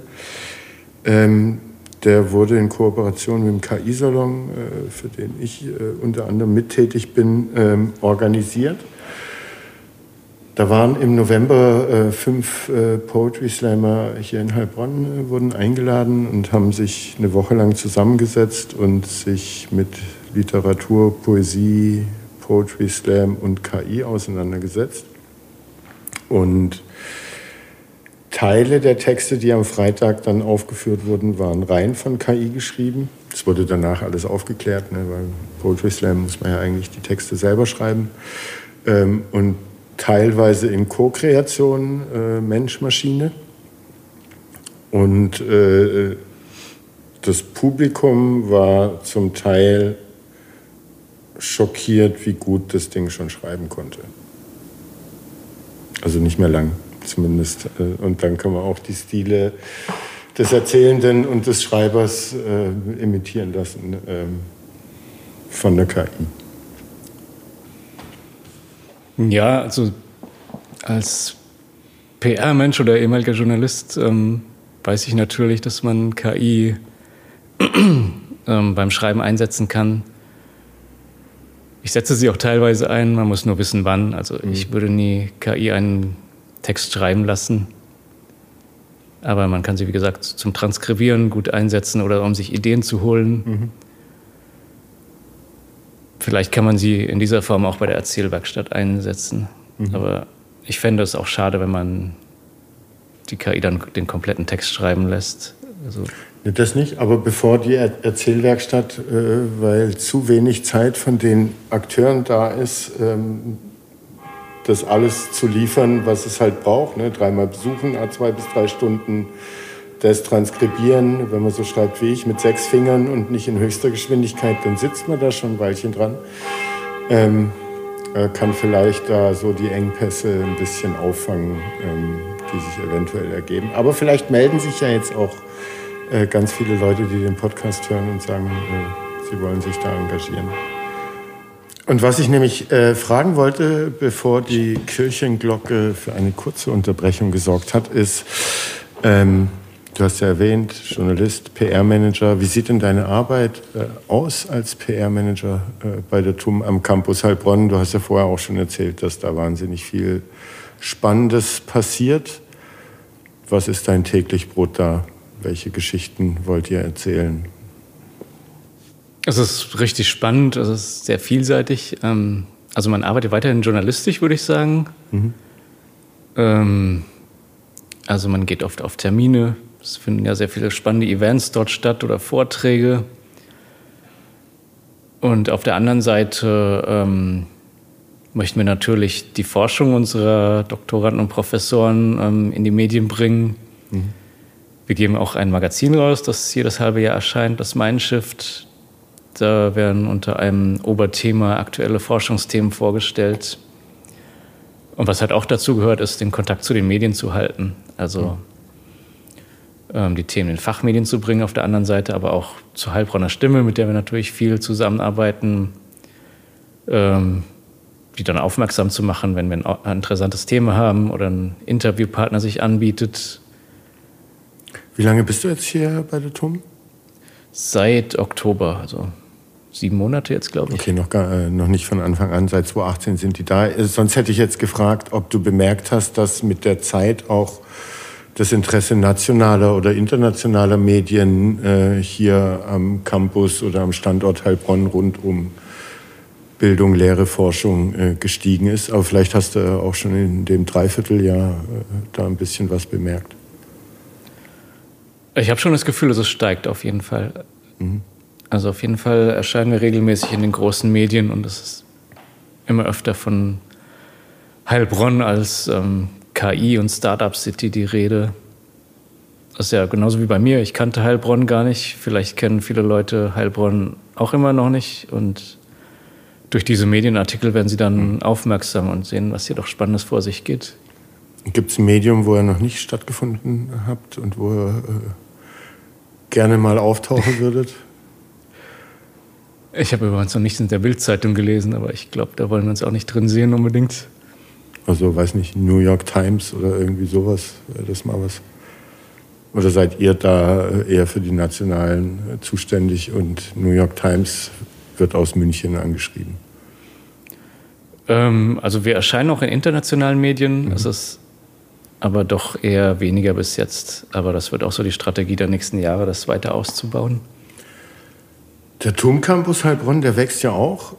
Der wurde in Kooperation mit dem KI-Salon, für den ich unter anderem mittätig bin, organisiert. Da waren im November 5 Poetry Slammer hier in Heilbronn, wurden eingeladen und haben sich eine Woche lang zusammengesetzt und sich mit Literatur, Poesie, Poetry Slam und KI auseinandergesetzt. Und Teile der Texte, die am Freitag dann aufgeführt wurden, waren rein von KI geschrieben. Es wurde danach alles aufgeklärt, ne, weil Poetry Slam muss man ja eigentlich die Texte selber schreiben. Und teilweise in Co-Kreation Mensch-Maschine. Und das Publikum war zum Teil schockiert, wie gut das Ding schon schreiben konnte. Also nicht mehr lang, zumindest. Und dann kann man auch die Stile des Erzählenden und des Schreibers imitieren lassen von der KI. Ja, also als PR-Mensch oder ehemaliger Journalist weiß ich natürlich, dass man KI beim Schreiben einsetzen kann. Ich setze sie auch teilweise ein, man muss nur wissen, wann. Also ich würde nie KI einen Text schreiben lassen. Aber man kann sie, wie gesagt, zum Transkribieren gut einsetzen oder um sich Ideen zu holen. Vielleicht kann man sie in dieser Form auch bei der Erzählwerkstatt einsetzen. Aber ich fände es auch schade, wenn man die KI dann den kompletten Text schreiben lässt. Also das nicht, aber bevor die Erzählwerkstatt, weil zu wenig Zeit von den Akteuren da ist, das alles zu liefern, was es halt braucht. Ne? 3-mal besuchen, 2 bis 3 Stunden, das transkribieren. Wenn man so schreibt wie ich, mit 6 Fingern und nicht in höchster Geschwindigkeit, dann sitzt man da schon ein Weilchen dran. Kann vielleicht da so die Engpässe ein bisschen auffangen, die sich eventuell ergeben. Aber vielleicht melden sich ja jetzt auch ganz viele Leute, die den Podcast hören und sagen, sie wollen sich da engagieren. Und was ich nämlich fragen wollte, bevor die Kirchenglocke für eine kurze Unterbrechung gesorgt hat, ist, du hast ja erwähnt, Journalist, PR-Manager. Wie sieht denn deine Arbeit aus als PR-Manager bei der TUM am Campus Heilbronn? Du hast ja vorher auch schon erzählt, dass da wahnsinnig viel Spannendes passiert. Was ist dein täglich Brot da? Welche Geschichten wollt ihr erzählen? Es ist richtig spannend, es ist sehr vielseitig. Also man arbeitet weiterhin journalistisch, würde ich sagen. Also man geht oft auf Termine. Es finden ja sehr viele spannende Events dort statt oder Vorträge. Und auf der anderen Seite möchten wir natürlich die Forschung unserer Doktoranden und Professoren in die Medien bringen. Wir geben auch ein Magazin raus, das jedes halbe Jahr erscheint, das Mindshift. Da werden unter einem Oberthema aktuelle Forschungsthemen vorgestellt. Und was halt auch dazu gehört, ist, den Kontakt zu den Medien zu halten. Also die Themen in Fachmedien zu bringen auf der anderen Seite, aber auch zur Heilbronner Stimme, mit der wir natürlich viel zusammenarbeiten, die dann aufmerksam zu machen, wenn wir ein interessantes Thema haben oder ein Interviewpartner sich anbietet. Wie lange bist du jetzt hier bei der TUM? Seit Oktober, also 7 Monate jetzt, glaube ich. Okay, noch nicht von Anfang an, seit 2018 sind die da. Sonst hätte ich jetzt gefragt, ob du bemerkt hast, dass mit der Zeit auch das Interesse nationaler oder internationaler Medien hier am Campus oder am Standort Heilbronn rund um Bildung, Lehre, Forschung gestiegen ist. Aber vielleicht hast du auch schon in dem Dreivierteljahr da ein bisschen was bemerkt. Ich habe schon das Gefühl, dass es steigt auf jeden Fall. Also auf jeden Fall erscheinen wir regelmäßig in den großen Medien und es ist immer öfter von Heilbronn als KI und Startup City die Rede. Das ist ja genauso wie bei mir. Ich kannte Heilbronn gar nicht. Vielleicht kennen viele Leute Heilbronn auch immer noch nicht. Und durch diese Medienartikel werden sie dann aufmerksam und sehen, was hier doch Spannendes vor sich geht. Gibt es ein Medium, wo ihr noch nicht stattgefunden habt und wo ihr gerne mal auftauchen würdet? Ich habe übrigens noch nichts in der Bild-Zeitung gelesen, aber ich glaube, da wollen wir uns auch nicht drin sehen unbedingt. Also, weiß nicht, New York Times oder irgendwie sowas, wäre das mal was? Oder seid ihr da eher für die Nationalen zuständig und New York Times wird aus München angeschrieben? Also wir erscheinen auch in internationalen Medien, es ist aber doch eher weniger bis jetzt. Aber das wird auch so die Strategie der nächsten Jahre, das weiter auszubauen. Der TUM Campus Heilbronn, der wächst ja auch.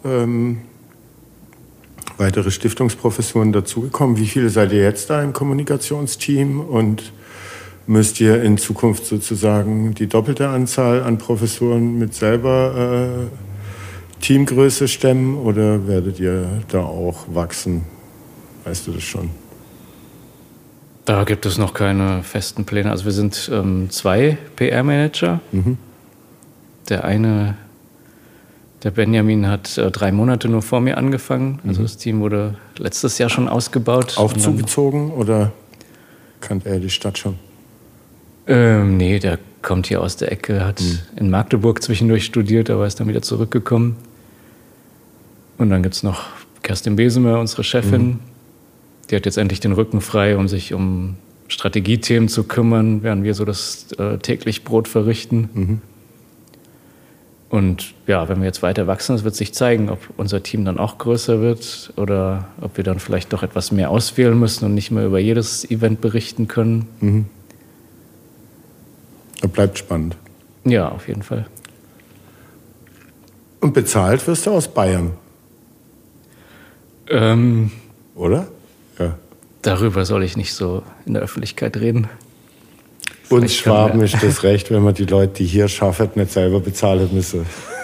Weitere Stiftungsprofessuren dazugekommen. Wie viele seid ihr jetzt da im Kommunikationsteam? Und müsst ihr in Zukunft sozusagen die doppelte Anzahl an Professuren mit selber Teamgröße stemmen? Oder werdet ihr da auch wachsen? Weißt du das schon? Da gibt es noch keine festen Pläne. Also wir sind 2 PR-Manager. Der eine, der Benjamin, hat 3 Monate nur vor mir angefangen. Also das Team wurde letztes Jahr schon ausgebaut. Auch zugezogen oder kannte er die Stadt schon? Nee, der kommt hier aus der Ecke, hat in Magdeburg zwischendurch studiert, aber ist dann wieder zurückgekommen. Und dann gibt es noch Kerstin Besemer, unsere Chefin. Die hat jetzt endlich den Rücken frei, um sich um Strategiethemen zu kümmern, während wir so das täglich Brot verrichten. Und ja, wenn wir jetzt weiter wachsen, es wird sich zeigen, ob unser Team dann auch größer wird oder ob wir dann vielleicht doch etwas mehr auswählen müssen und nicht mehr über jedes Event berichten können. Das bleibt spannend. Ja, auf jeden Fall. Und bezahlt wirst du aus Bayern? Oder? Ja. Darüber soll ich nicht so in der Öffentlichkeit reden. Uns Schwaben ist das recht, wenn man die Leute, die hier schaffen, nicht selber bezahlen müsse.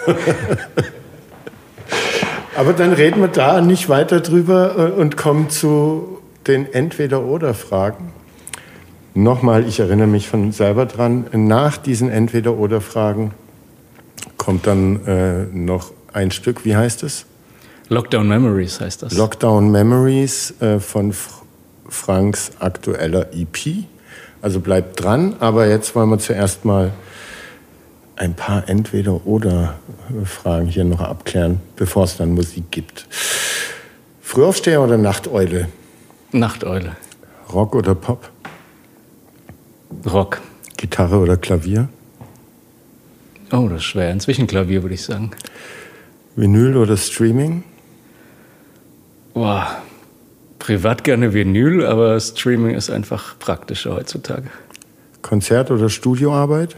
Aber dann reden wir da nicht weiter drüber und kommen zu den Entweder-Oder-Fragen. Nochmal, ich erinnere mich von selber dran, nach diesen Entweder-Oder-Fragen kommt dann noch ein Stück, wie heißt es? Lockdown Memories heißt das. Lockdown Memories von Franks aktueller EP. Also bleibt dran, aber jetzt wollen wir zuerst mal ein paar Entweder-Oder-Fragen hier noch abklären, bevor es dann Musik gibt. Frühaufsteher oder Nachteule? Nachteule. Rock oder Pop? Rock. Gitarre oder Klavier? Oh, das ist schwer. Inzwischen Klavier, würde ich sagen. Vinyl oder Streaming? Boah, privat gerne Vinyl, aber Streaming ist einfach praktischer heutzutage. Konzert oder Studioarbeit?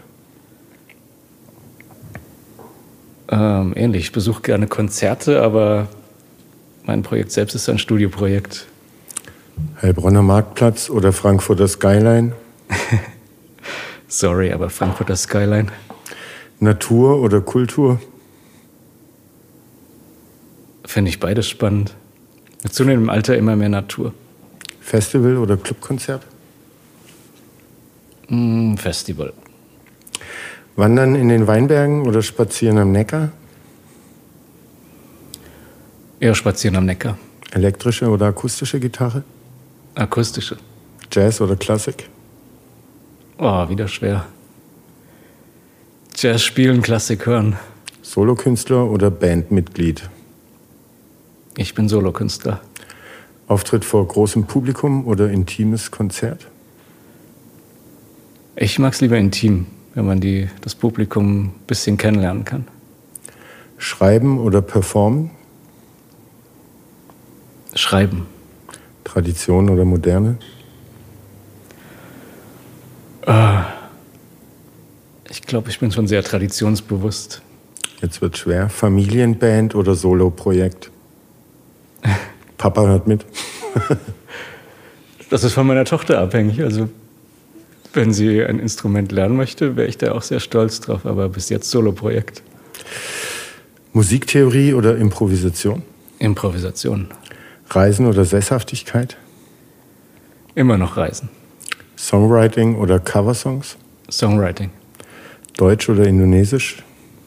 Ähnlich. Ich besuche gerne Konzerte, aber mein Projekt selbst ist ein Studioprojekt. Heilbronner Marktplatz oder Frankfurter Skyline? Sorry, aber Frankfurter Skyline. Natur oder Kultur? Finde ich beides spannend. Mit zunehmendem Alter immer mehr Natur. Festival oder Clubkonzert? Festival. Wandern in den Weinbergen oder spazieren am Neckar? Eher spazieren am Neckar. Elektrische oder akustische Gitarre? Akustische. Jazz oder Klassik? Oh, wieder schwer. Jazz spielen, Klassik hören. Solokünstler oder Bandmitglied? Ich bin Solokünstler. Auftritt vor großem Publikum oder intimes Konzert? Ich mag es lieber intim, wenn man das Publikum ein bisschen kennenlernen kann. Schreiben oder performen? Schreiben. Tradition oder Moderne? Ich glaube, ich bin schon sehr traditionsbewusst. Jetzt wird schwer. Familienband oder Soloprojekt? Papa hört mit. Das ist von meiner Tochter abhängig. Also, wenn sie ein Instrument lernen möchte, wäre ich da auch sehr stolz drauf. Aber bis jetzt Soloprojekt. Musiktheorie oder Improvisation? Improvisation. Reisen oder Sesshaftigkeit? Immer noch Reisen. Songwriting oder Coversongs? Songwriting. Deutsch oder Indonesisch?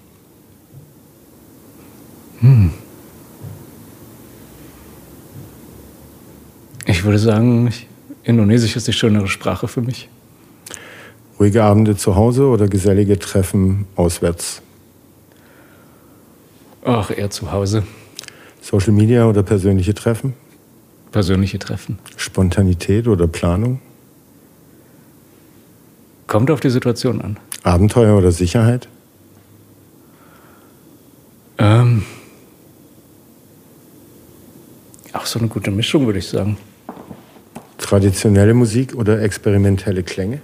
Ich würde sagen, Indonesisch ist die schönere Sprache für mich. Ruhige Abende zu Hause oder gesellige Treffen auswärts? Ach, eher zu Hause. Social Media oder persönliche Treffen? Persönliche Treffen. Spontanität oder Planung? Kommt auf die Situation an. Abenteuer oder Sicherheit? Auch so eine gute Mischung, würde ich sagen. Traditionelle Musik oder experimentelle Klänge?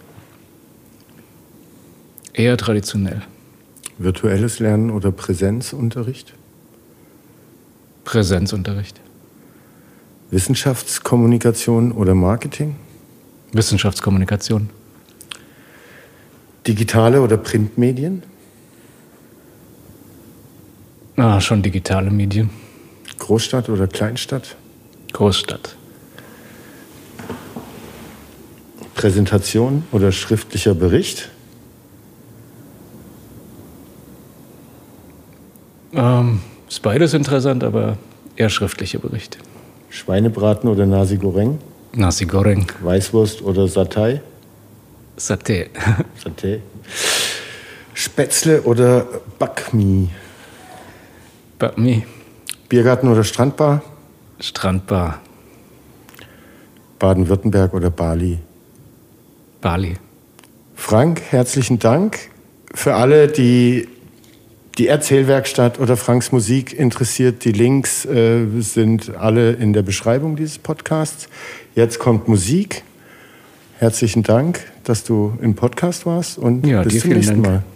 Eher traditionell. Virtuelles Lernen oder Präsenzunterricht? Präsenzunterricht. Wissenschaftskommunikation oder Marketing? Wissenschaftskommunikation. Digitale oder Printmedien? Schon digitale Medien. Großstadt oder Kleinstadt? Großstadt. Präsentation oder schriftlicher Bericht? Ist beides interessant, aber eher schriftliche Berichte. Schweinebraten oder Nasi Goreng? Nasi Goreng. Weißwurst oder Satay? Satay. Satay. Spätzle oder Bakmi? Bakmi. Biergarten oder Strandbar? Strandbar. Baden-Württemberg oder Bali? Bali. Frank, herzlichen Dank. Für alle, die Erzählwerkstatt oder Franks Musik interessiert, die Links sind alle in der Beschreibung dieses Podcasts. Jetzt kommt Musik. Herzlichen Dank, dass du im Podcast warst und Ja, bis dir zum vielen nächsten Dank. Mal.